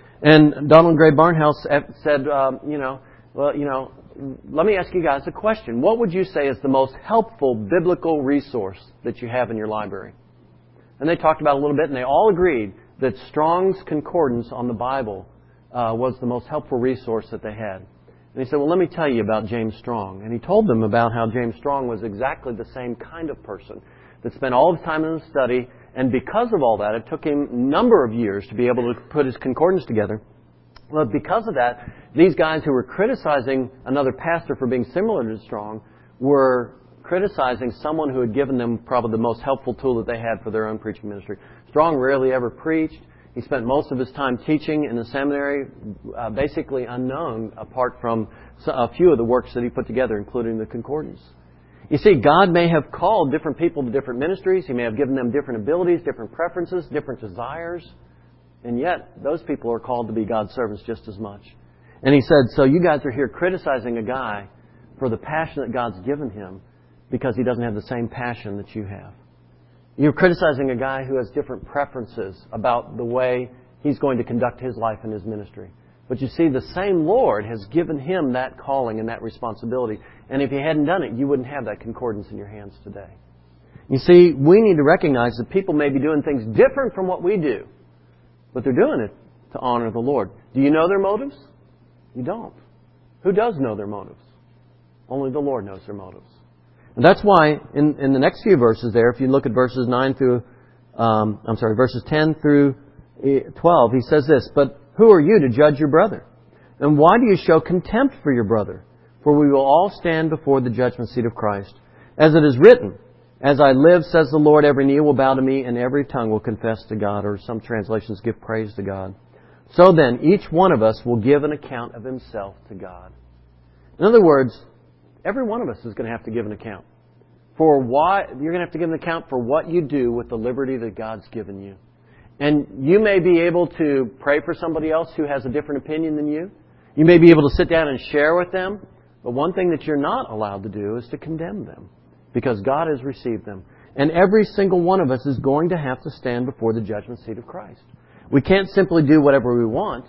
And Donald Gray Barnhouse said, um, you know, well, you know, let me ask you guys a question. What would you say is the most helpful biblical resource that you have in your library? And they talked about it a little bit, and they all agreed that Strong's Concordance on the Bible uh, was the most helpful resource that they had. And he said, well, let me tell you about James Strong. And he told them about how James Strong was exactly the same kind of person that spent all his time in the study. And because of all that, it took him a number of years to be able to put his concordance together. Well, because of that, these guys who were criticizing another pastor for being similar to Strong were criticizing someone who had given them probably the most helpful tool that they had for their own preaching ministry. Strong rarely ever preached. He spent most of his time teaching in the seminary, uh, basically unknown, apart from a few of the works that he put together, including the Concordance. You see, God may have called different people to different ministries. He may have given them different abilities, different preferences, different desires. And yet, those people are called to be God's servants just as much. And he said, so you guys are here criticizing a guy for the passion that God's given him because he doesn't have the same passion that you have. You're criticizing a guy who has different preferences about the way he's going to conduct his life and his ministry. But you see, the same Lord has given him that calling and that responsibility. And if he hadn't done it, you wouldn't have that concordance in your hands today. You see, we need to recognize that people may be doing things different from what we do, but they're doing it to honor the Lord. Do you know their motives? You don't. Who does know their motives? Only the Lord knows their motives. And that's why in, in the next few verses there, if you look at verses nine through, um, I'm sorry, verses ten through twelve, he says this, but who are you to judge your brother? And why do you show contempt for your brother? For we will all stand before the judgment seat of Christ. As it is written, as I live, says the Lord, every knee will bow to me and every tongue will confess to God, or some translations give praise to God. So then, each one of us will give an account of himself to God. In other words, every one of us is going to have to give an account for why you're going to have to give an account for what you do with the liberty that God's given you. And you may be able to pray for somebody else who has a different opinion than you. You may be able to sit down and share with them. But one thing that you're not allowed to do is to condemn them, because God has received them. And every single one of us is going to have to stand before the judgment seat of Christ. We can't simply do whatever we want.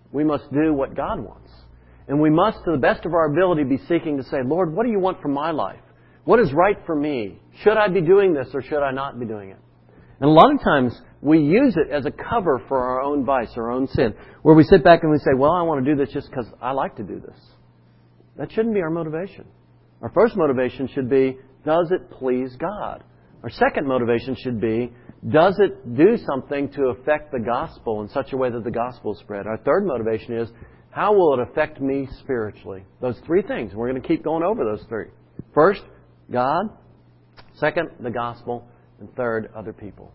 We must do what God wants. And we must, to the best of our ability, be seeking to say, Lord, what do you want from my life? What is right for me? Should I be doing this or should I not be doing it? And a lot of times we use it as a cover for our own vice, our own sin, where we sit back and we say, well, I want to do this just because I like to do this. That shouldn't be our motivation. Our first motivation should be, does it please God? Our second motivation should be, does it do something to affect the gospel in such a way that the gospel is spread? Our third motivation is, how will it affect me spiritually? Those three things. We're going to keep going over those three. First, God. Second, the gospel. And third, other people.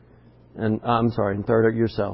And uh, I'm sorry, and third, yourself.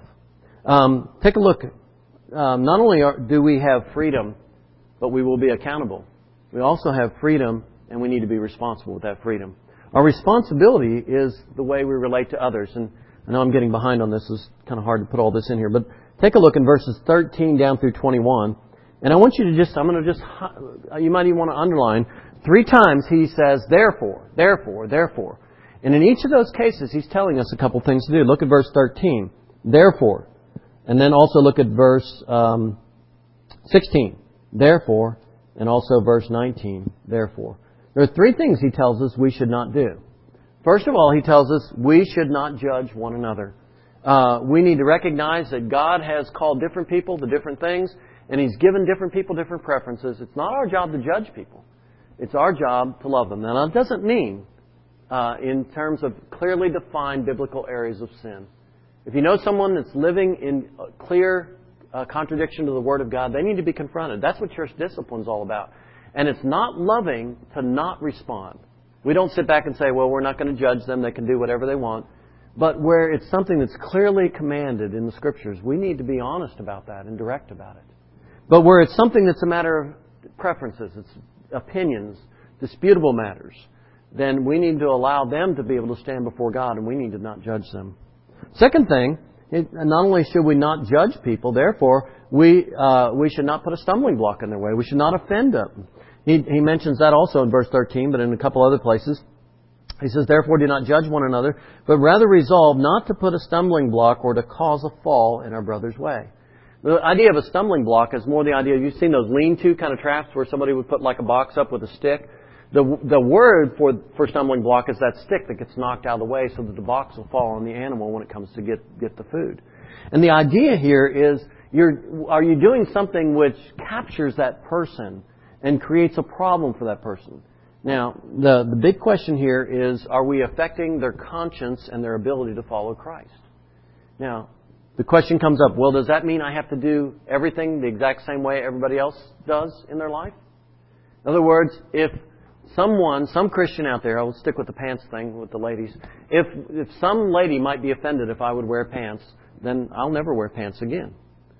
Um, take a look. Um, not only are, do we have freedom, but we will be accountable. We also have freedom, and we need to be responsible with that freedom. Our responsibility is the way we relate to others. And I know I'm getting behind on this. It's kind of hard to put all this in here. But take a look in verses thirteen down through twenty-one. And I want you to just, I'm going to just, you might even want to underline, three times he says, therefore, therefore, therefore. And in each of those cases, he's telling us a couple things to do. Look at verse thirteen, therefore. And then also look at verse um, sixteen, therefore. And also verse nineteen, therefore. There are three things he tells us we should not do. First of all, he tells us we should not judge one another. Uh, we need to recognize that God has called different people to different things, and He's given different people different preferences. It's not our job to judge people. It's our job to love them. Now, that doesn't mean uh, in terms of clearly defined biblical areas of sin. If you know someone that's living in clear uh, contradiction to the Word of God, they need to be confronted. That's what church discipline is all about. And it's not loving to not respond. We don't sit back and say, well, we're not going to judge them. They can do whatever they want. But where it's something that's clearly commanded in the Scriptures, we need to be honest about that and direct about it. But where it's something that's a matter of preferences, it's opinions, disputable matters, then we need to allow them to be able to stand before God, and we need to not judge them. Second thing, it, not only should we not judge people, therefore, we uh, we should not put a stumbling block in their way. We should not offend them. He, he mentions that also in verse thirteen, but in a couple other places. He says, therefore do not judge one another, but rather resolve not to put a stumbling block or to cause a fall in our brother's way. The idea of a stumbling block is more the idea, you've seen those lean-to kind of traps where somebody would put like a box up with a stick. The the word for for stumbling block is that stick that gets knocked out of the way so that the box will fall on the animal when it comes to get, get the food. And the idea here is, you're are you doing something which captures that person and creates a problem for that person? Now, the, the big question here is, are we affecting their conscience and their ability to follow Christ? Now, the question comes up, well, does that mean I have to do everything the exact same way everybody else does in their life? In other words, if someone, some Christian out there, I'll stick with the pants thing with the ladies, if if some lady might be offended if I would wear pants, then I'll never wear pants again,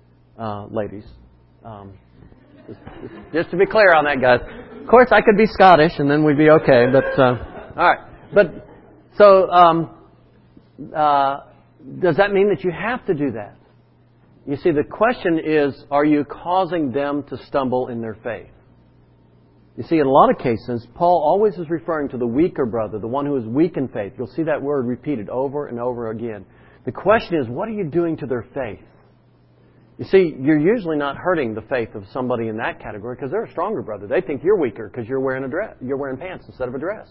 uh, ladies. Um, just, just to be clear on that, guys. Of course, I could be Scottish, and then we'd be okay. But uh, all right. But so, um, uh, does that mean that you have to do that? You see, the question is, are you causing them to stumble in their faith? You see, in a lot of cases, Paul always is referring to the weaker brother, the one who is weak in faith. You'll see that word repeated over and over again. The question is, what are you doing to their faith? You see, you're usually not hurting the faith of somebody in that category because they're a stronger brother. They think you're weaker because you're wearing a dress, you're wearing pants instead of a dress.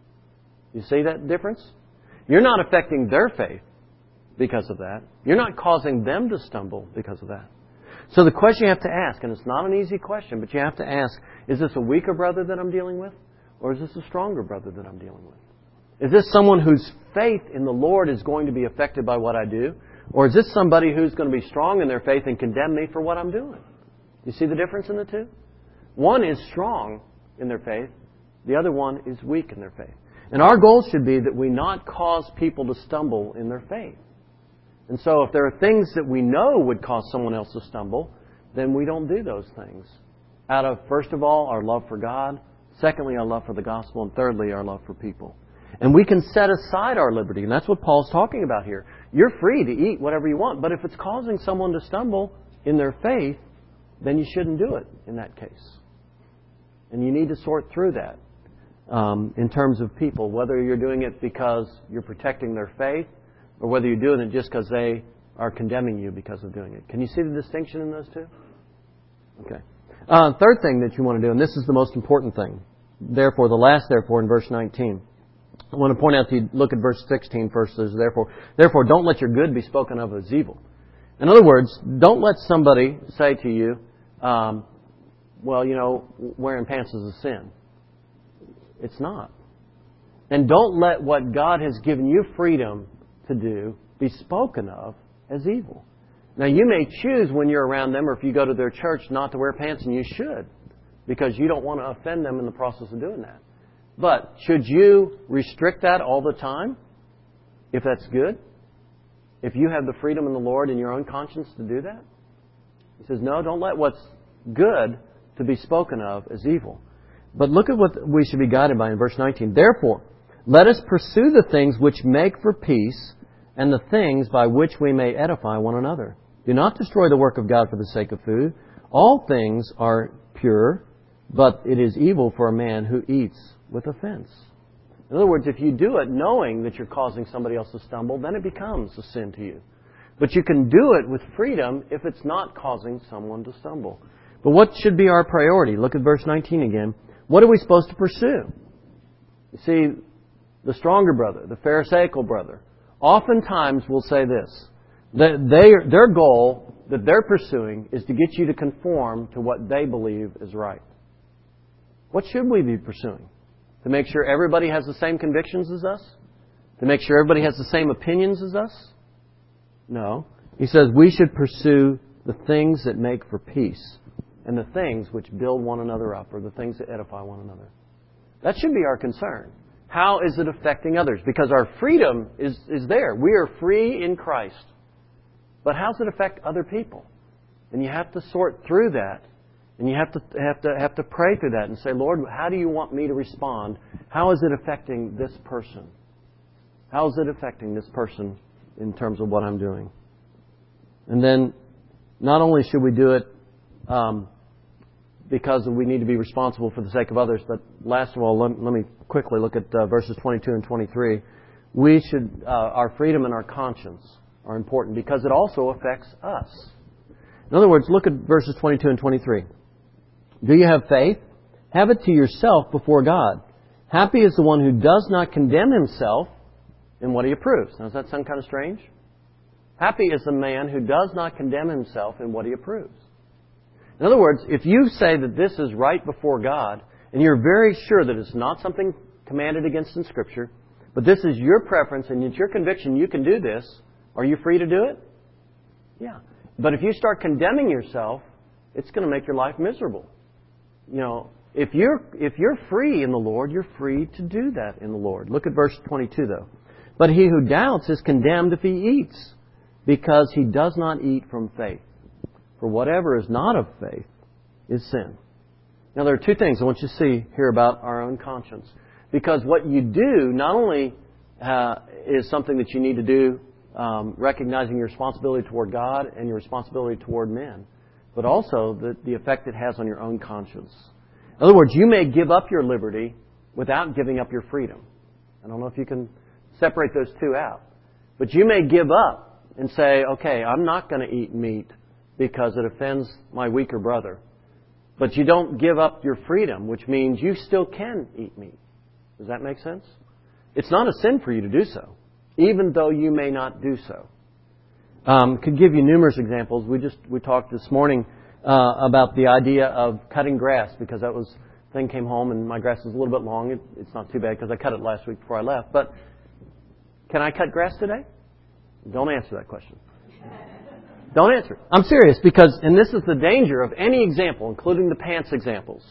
You see that difference? You're not affecting their faith because of that. You're not causing them to stumble because of that. So the question you have to ask, and it's not an easy question, but you have to ask, is this a weaker brother that I'm dealing with? Or is this a stronger brother that I'm dealing with? Is this someone whose faith in the Lord is going to be affected by what I do? Or is this somebody who's going to be strong in their faith and condemn me for what I'm doing? You see the difference in the two? One is strong in their faith. The other one is weak in their faith. And our goal should be that we not cause people to stumble in their faith. And so if there are things that we know would cause someone else to stumble, then we don't do those things. Out of, first of all, our love for God. Secondly, our love for the gospel. And thirdly, our love for people. And we can set aside our liberty. And that's what Paul's talking about here. You're free to eat whatever you want. But if it's causing someone to stumble in their faith, then you shouldn't do it in that case. And you need to sort through that um, in terms of people. Whether you're doing it because you're protecting their faith, or whether you're doing it just because they are condemning you because of doing it. Can you see the distinction in those two? Okay. Uh, third thing that you want to do, and this is the most important thing. Therefore, the last therefore in verse nineteen. I want to point out to you, look at verse sixteen first. Says, therefore, therefore, don't let your good be spoken of as evil. In other words, don't let somebody say to you, um, well, you know, wearing pants is a sin. It's not. And don't let what God has given you freedom to do be spoken of as evil. Now, you may choose when you're around them or if you go to their church not to wear pants, and you should, because you don't want to offend them in the process of doing that. But should you restrict that all the time, if that's good? If you have the freedom in the Lord in your own conscience to do that? He says, no, don't let what's good to be spoken of as evil. But look at what we should be guided by in verse nineteen. Therefore, let us pursue the things which make for peace and the things by which we may edify one another. Do not destroy the work of God for the sake of food. All things are pure, but it is evil for a man who eats with offense. In other words, if you do it knowing that you're causing somebody else to stumble, then it becomes a sin to you. But you can do it with freedom if it's not causing someone to stumble. But what should be our priority? Look at verse nineteen again. What are we supposed to pursue? You see, the stronger brother, the Pharisaical brother, oftentimes will say this, that they, their goal that they're pursuing is to get you to conform to what they believe is right. What should we be pursuing? To make sure everybody has the same convictions as us? To make sure everybody has the same opinions as us? No. He says we should pursue the things that make for peace and the things which build one another up, or the things that edify one another. That should be our concern. How is it affecting others? Because our freedom is, is there. We are free in Christ. But how does it affect other people? And you have to sort through that. And you have to have to have to pray through that and say, Lord, how do you want me to respond? How is it affecting this person? How is it affecting this person in terms of what I'm doing? And then, not only should we do it um, because we need to be responsible for the sake of others, but last of all, let, let me quickly look at uh, verses twenty-two and twenty-three. We should, uh, our freedom and our conscience are important because it also affects us. In other words, look at verses twenty-two and twenty-three. Do you have faith? Have it to yourself before God. Happy is the one who does not condemn himself in what he approves. Now, does that sound kind of strange? Happy is the man who does not condemn himself in what he approves. In other words, if you say that this is right before God, and you're very sure that it's not something commanded against in Scripture, but this is your preference and it's your conviction you can do this, are you free to do it? Yeah. But if you start condemning yourself, it's going to make your life miserable. You know, if you're if you're free in the Lord, you're free to do that in the Lord. Look at verse twenty-two, though. But he who doubts is condemned if he eats, because he does not eat from faith. For whatever is not of faith is sin. Now, there are two things I want you to see here about our own conscience. Because what you do not only uh, is something that you need to do, um, recognizing your responsibility toward God and your responsibility toward men, but also the, the effect it has on your own conscience. In other words, you may give up your liberty without giving up your freedom. I don't know if you can separate those two out. But you may give up and say, okay, I'm not going to eat meat because it offends my weaker brother. But you don't give up your freedom, which means you still can eat meat. Does that make sense? It's not a sin for you to do so, even though you may not do so. Um, could give you numerous examples. We just we talked this morning uh, about the idea of cutting grass, because that was thing came home and my grass is a little bit long. It, it's not too bad because I cut it last week before I left. But can I cut grass today? Don't answer that question. Don't answer it. I'm serious, because, and this is the danger of any example, including the pants examples.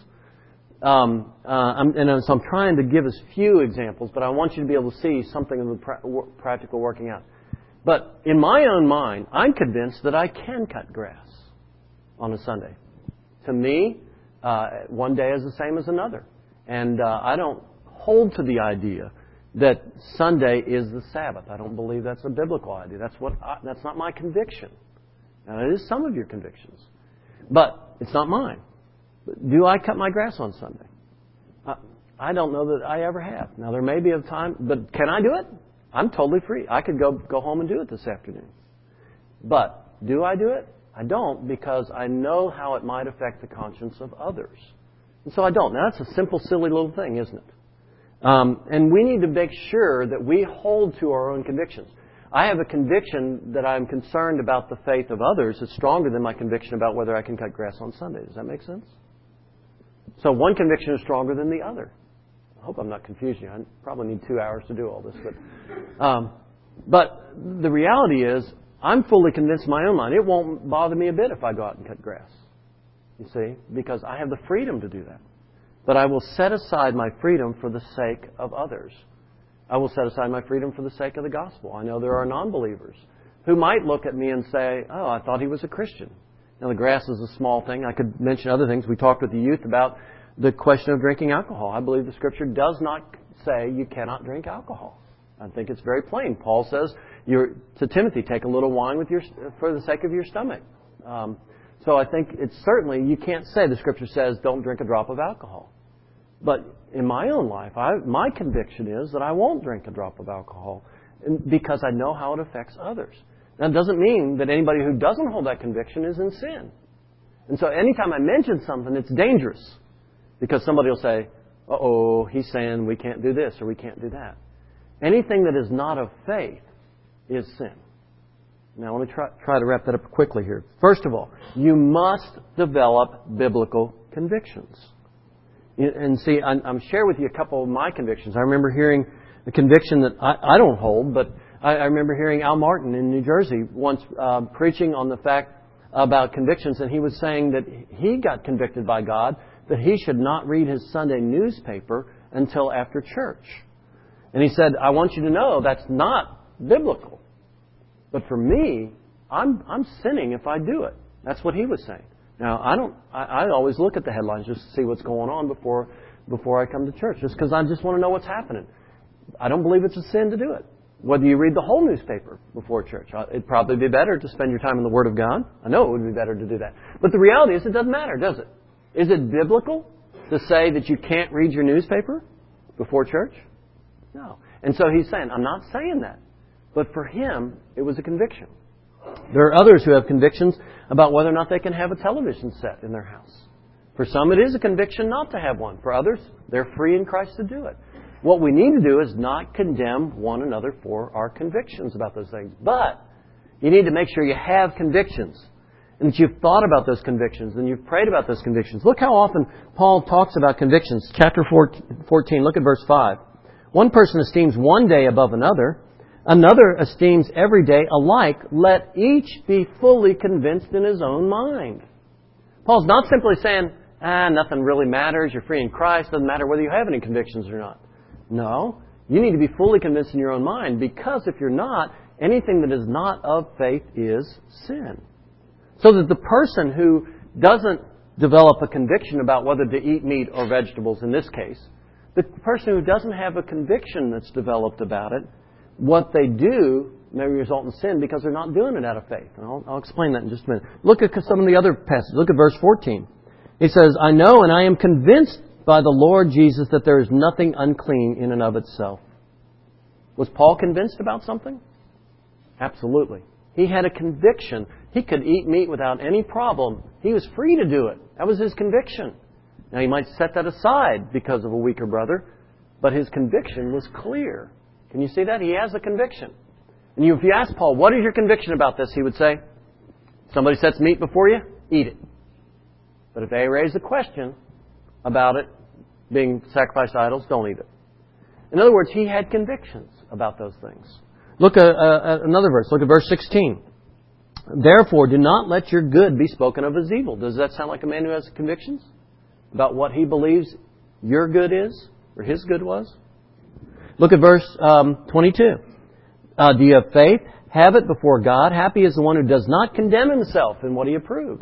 Um, uh, I'm, and so I'm trying to give as few examples, but I want you to be able to see something of the pra- practical working out. But in my own mind, I'm convinced that I can cut grass on a Sunday. To me, uh, one day is the same as another. And uh, I don't hold to the idea that Sunday is the Sabbath. I don't believe that's a biblical idea. That's what I, that's not my conviction. Now, it is some of your convictions, but it's not mine. Do I cut my grass on Sunday? Uh, I don't know that I ever have. Now, there may be a time, but can I do it? I'm totally free. I could go go home and do it this afternoon. But do I do it? I don't, because I know how it might affect the conscience of others. And so I don't. Now, that's a simple, silly little thing, isn't it? Um, and we need to make sure that we hold to our own convictions. I have a conviction that I'm concerned about the faith of others that's stronger than my conviction about whether I can cut grass on Sunday. Does that make sense? So one conviction is stronger than the other. I hope I'm not confusing you. I probably need two hours to do all this. But, um, but the reality is, I'm fully convinced in my own mind. It won't bother me a bit if I go out and cut grass. You see? Because I have the freedom to do that. But I will set aside my freedom for the sake of others. I will set aside my freedom for the sake of the gospel. I know there are non-believers who might look at me and say, oh, I thought he was a Christian. Now, the grass is a small thing. I could mention other things. We talked with the youth about the question of drinking alcohol. I believe the Scripture does not say you cannot drink alcohol. I think it's very plain. Paul says you're, to Timothy, take a little wine with your, for the sake of your stomach. Um, so I think it's certainly, you can't say the Scripture says don't drink a drop of alcohol. But in my own life, I, my conviction is that I won't drink a drop of alcohol because I know how it affects others. Now, it doesn't mean that anybody who doesn't hold that conviction is in sin. And so anytime I mention something, it's dangerous because somebody will say, uh-oh, he's saying we can't do this or we can't do that. Anything that is not of faith is sin. Now, let me try, try to wrap that up quickly here. First of all, you must develop biblical convictions. And see, I'm share with you a couple of my convictions. I remember hearing a conviction that I, I don't hold, but I, I remember hearing Al Martin in New Jersey once uh, preaching on the fact about convictions, and he was saying that he got convicted by God that he should not read his Sunday newspaper until after church. And he said, I want you to know that's not biblical. But for me, I'm I'm sinning if I do it. That's what he was saying. Now, I don't. I, I always look at the headlines just to see what's going on before before I come to church, just because I just want to know what's happening. I don't believe it's a sin to do it. Whether you read the whole newspaper before church, it'd probably be better to spend your time in the Word of God. I know it would be better to do that. But the reality is, it doesn't matter, does it? Is it biblical to say that you can't read your newspaper before church? No. And so he's saying, I'm not saying that. But for him, it was a conviction. There are others who have convictions about whether or not they can have a television set in their house. For some, it is a conviction not to have one. For others, they're free in Christ to do it. What we need to do is not condemn one another for our convictions about those things. But you need to make sure you have convictions and that you've thought about those convictions and you've prayed about those convictions. Look how often Paul talks about convictions. Chapter fourteen, look at verse five. One person esteems one day above another. Another esteems every day alike. Let each be fully convinced in his own mind. Paul's not simply saying, ah, nothing really matters. You're free in Christ. Doesn't matter whether you have any convictions or not. No. You need to be fully convinced in your own mind, because if you're not, anything that is not of faith is sin. So that the person who doesn't develop a conviction about whether to eat meat or vegetables in this case, the person who doesn't have a conviction that's developed about it, what they do may result in sin because they're not doing it out of faith. And I'll, I'll explain that in just a minute. Look at some of the other passages. Look at verse fourteen. It says, I know and I am convinced by the Lord Jesus that there is nothing unclean in and of itself. Was Paul convinced about something? Absolutely. He had a conviction. He could eat meat without any problem. He was free to do it. That was his conviction. Now, he might set that aside because of a weaker brother, but his conviction was clear. Can you see that? He has a conviction. And you, if you ask Paul, what is your conviction about this? He would say, somebody sets meat before you, eat it. But if they raise a question about it being sacrificed to idols, don't eat it. In other words, he had convictions about those things. Look at uh, another verse. Look at verse sixteen. Therefore, do not let your good be spoken of as evil. Does that sound like a man who has convictions about what he believes your good is, or his good was? Look at verse um, twenty-two. Uh, do you have faith? Have it before God. Happy is the one who does not condemn himself in what he approves.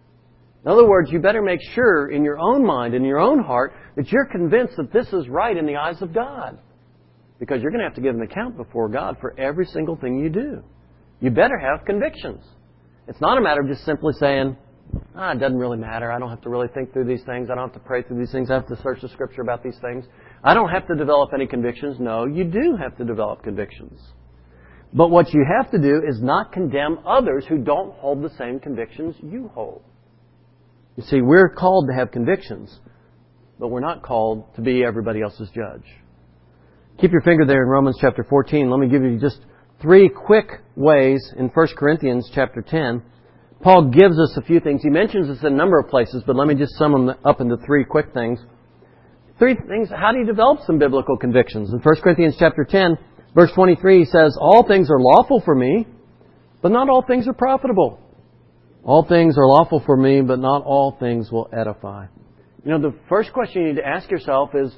In other words, you better make sure in your own mind, in your own heart, that you're convinced that this is right in the eyes of God. Because you're going to have to give an account before God for every single thing you do. You better have convictions. It's not a matter of just simply saying, ah, it doesn't really matter. I don't have to really think through these things. I don't have to pray through these things. I have to search the Scripture about these things. I don't have to develop any convictions. No, you do have to develop convictions. But what you have to do is not condemn others who don't hold the same convictions you hold. You see, we're called to have convictions, but we're not called to be everybody else's judge. Keep your finger there in Romans chapter fourteen. Let me give you just three quick ways in First Corinthians chapter ten. Paul gives us a few things. He mentions this in a number of places, but let me just sum them up into three quick things. Three things. How do you develop some biblical convictions? In First Corinthians chapter ten, verse twenty-three, he says, all things are lawful for me, but not all things are profitable. All things are lawful for me, but not all things will edify. You know, the first question you need to ask yourself is,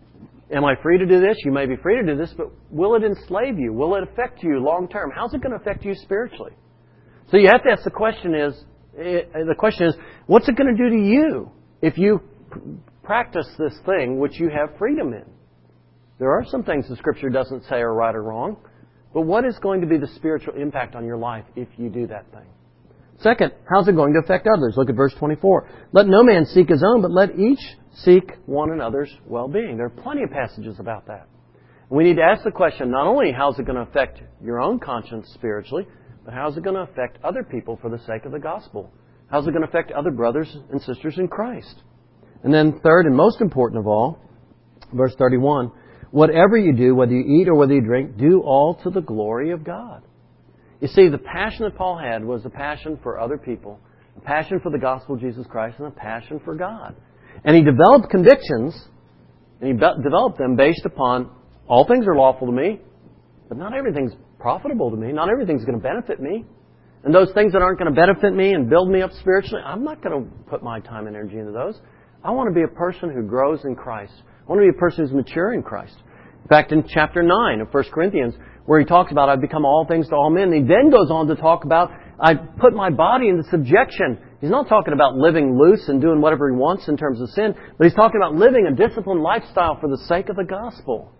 am I free to do this? You may be free to do this, but will it enslave you? Will it affect you long term? How's it going to affect you spiritually? So you have to ask the question is, the question is, what's it going to do to you if you practice this thing which you have freedom in? There are some things the Scripture doesn't say are right or wrong, but what is going to be the spiritual impact on your life if you do that thing? Second, how's it going to affect others? Look at verse twenty-four. Let no man seek his own, but let each seek one another's well-being. There are plenty of passages about that. We need to ask the question, not only how's it going to affect your own conscience spiritually, but how's it going to affect other people for the sake of the gospel? How's it going to affect other brothers and sisters in Christ? And then third, and most important of all, verse thirty-one, whatever you do, whether you eat or whether you drink, do all to the glory of God. You see, the passion that Paul had was a passion for other people, a passion for the gospel of Jesus Christ, and a passion for God. And he developed convictions, and he be- developed them based upon all things are lawful to me, but not everything's profitable to me. Not everything's going to benefit me. And those things that aren't going to benefit me and build me up spiritually, I'm not going to put my time and energy into those. I want to be a person who grows in Christ. I want to be a person who's mature in Christ. In fact, in chapter nine of First Corinthians, where he talks about I've become all things to all men, he then goes on to talk about I put my body into subjection. He's not talking about living loose and doing whatever he wants in terms of sin, but he's talking about living a disciplined lifestyle for the sake of the gospel.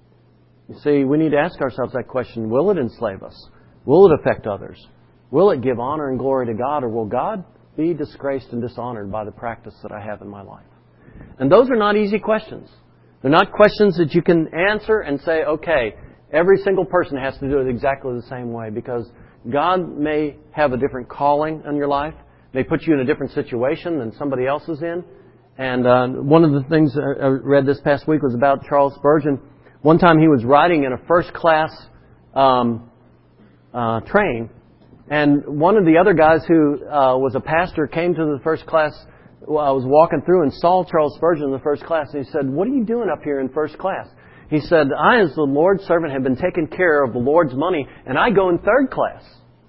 You see, we need to ask ourselves that question, will it enslave us? Will it affect others? Will it give honor and glory to God, or will God be disgraced and dishonored by the practice that I have in my life? And those are not easy questions. They're not questions that you can answer and say, okay, every single person has to do it exactly the same way, because God may have a different calling in your life, may put you in a different situation than somebody else is in. And uh, one of the things I read this past week was about Charles Spurgeon. One time he was riding in a first-class um, uh, train, and one of the other guys who uh, was a pastor came to the first class. Well, I was walking through and saw Charles Spurgeon in the first class, and he said, "What are you doing up here in first class?" He said, "I, as the Lord's servant, have been taking care of the Lord's money, and I go in third class."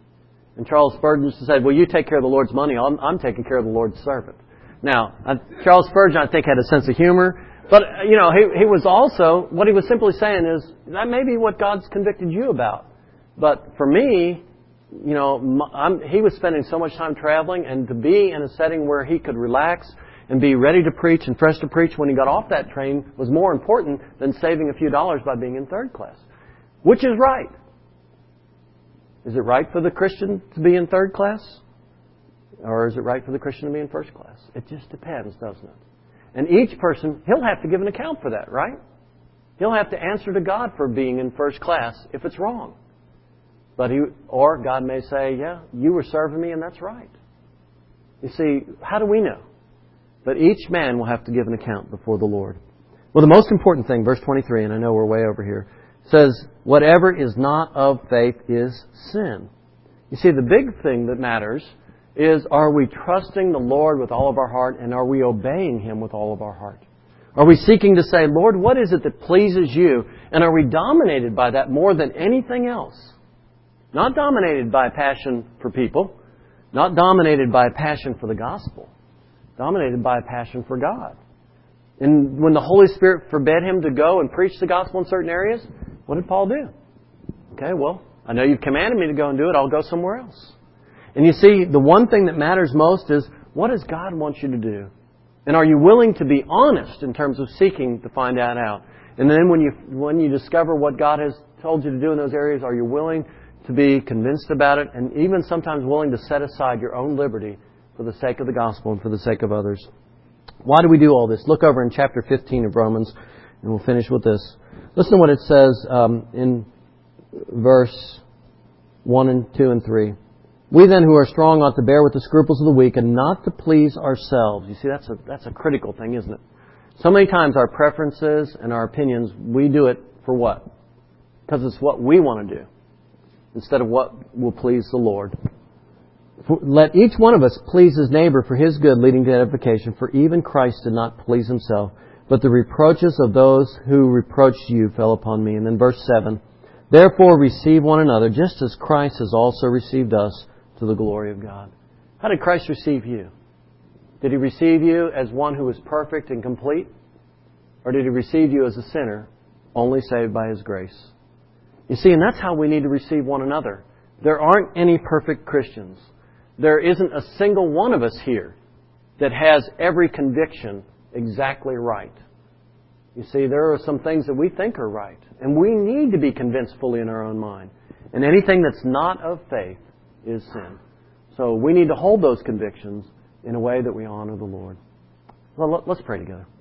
And Charles Spurgeon said, "Well, you take care of the Lord's money. I'm, I'm taking care of the Lord's servant." Now, uh, Charles Spurgeon, I think, had a sense of humor. But, you know, he, he was also, what he was simply saying is, that may be what God's convicted you about. But for me, you know, I'm, he was spending so much time traveling, and to be in a setting where he could relax and be ready to preach and fresh to preach when he got off that train was more important than saving a few dollars by being in third class. Which is right? Is it right for the Christian to be in third class? Or is it right for the Christian to be in first class? It just depends, doesn't it? And each person, he'll have to give an account for that, right? He'll have to answer to God for being in first class if it's wrong. But he, or God may say, yeah, you were serving me and that's right. You see, how do we know? But each man will have to give an account before the Lord. Well, the most important thing, verse twenty-three, and I know we're way over here, says, whatever is not of faith is sin. You see, the big thing that matters is, are we trusting the Lord with all of our heart, and are we obeying Him with all of our heart? Are we seeking to say, Lord, what is it that pleases you? And are we dominated by that more than anything else? Not dominated by a passion for people, not dominated by a passion for the gospel, dominated by a passion for God. And when the Holy Spirit forbade him to go and preach the gospel in certain areas, what did Paul do? Okay, well, I know you've commanded me to go and do it. I'll go somewhere else. And you see, the one thing that matters most is, what does God want you to do? And are you willing to be honest in terms of seeking to find that out? And then when you when you discover what God has told you to do in those areas, are you willing to be convinced about it, and even sometimes willing to set aside your own liberty for the sake of the gospel and for the sake of others? Why do we do all this? Look over in chapter fifteen of Romans, and we'll finish with this. Listen to what it says um, in verse one and two and three. We then who are strong ought to bear with the scruples of the weak and not to please ourselves. You see, that's a, that's a critical thing, isn't it? So many times our preferences and our opinions, we do it for what? Because it's what we want to do instead of what will please the Lord. Let each one of us please his neighbor for his good, leading to edification. For even Christ did not please himself, but the reproaches of those who reproached you fell upon me. And then verse seven, therefore receive one another, just as Christ has also received us, to the glory of God. How did Christ receive you? Did He receive you as one who was perfect and complete? Or did He receive you as a sinner, only saved by His grace? You see, and that's how we need to receive one another. There aren't any perfect Christians. There isn't a single one of us here that has every conviction exactly right. You see, there are some things that we think are right. And we need to be convinced fully in our own mind. And anything that's not of faith is sin. So we need to hold those convictions in a way that we honor the Lord. Well, let's pray together.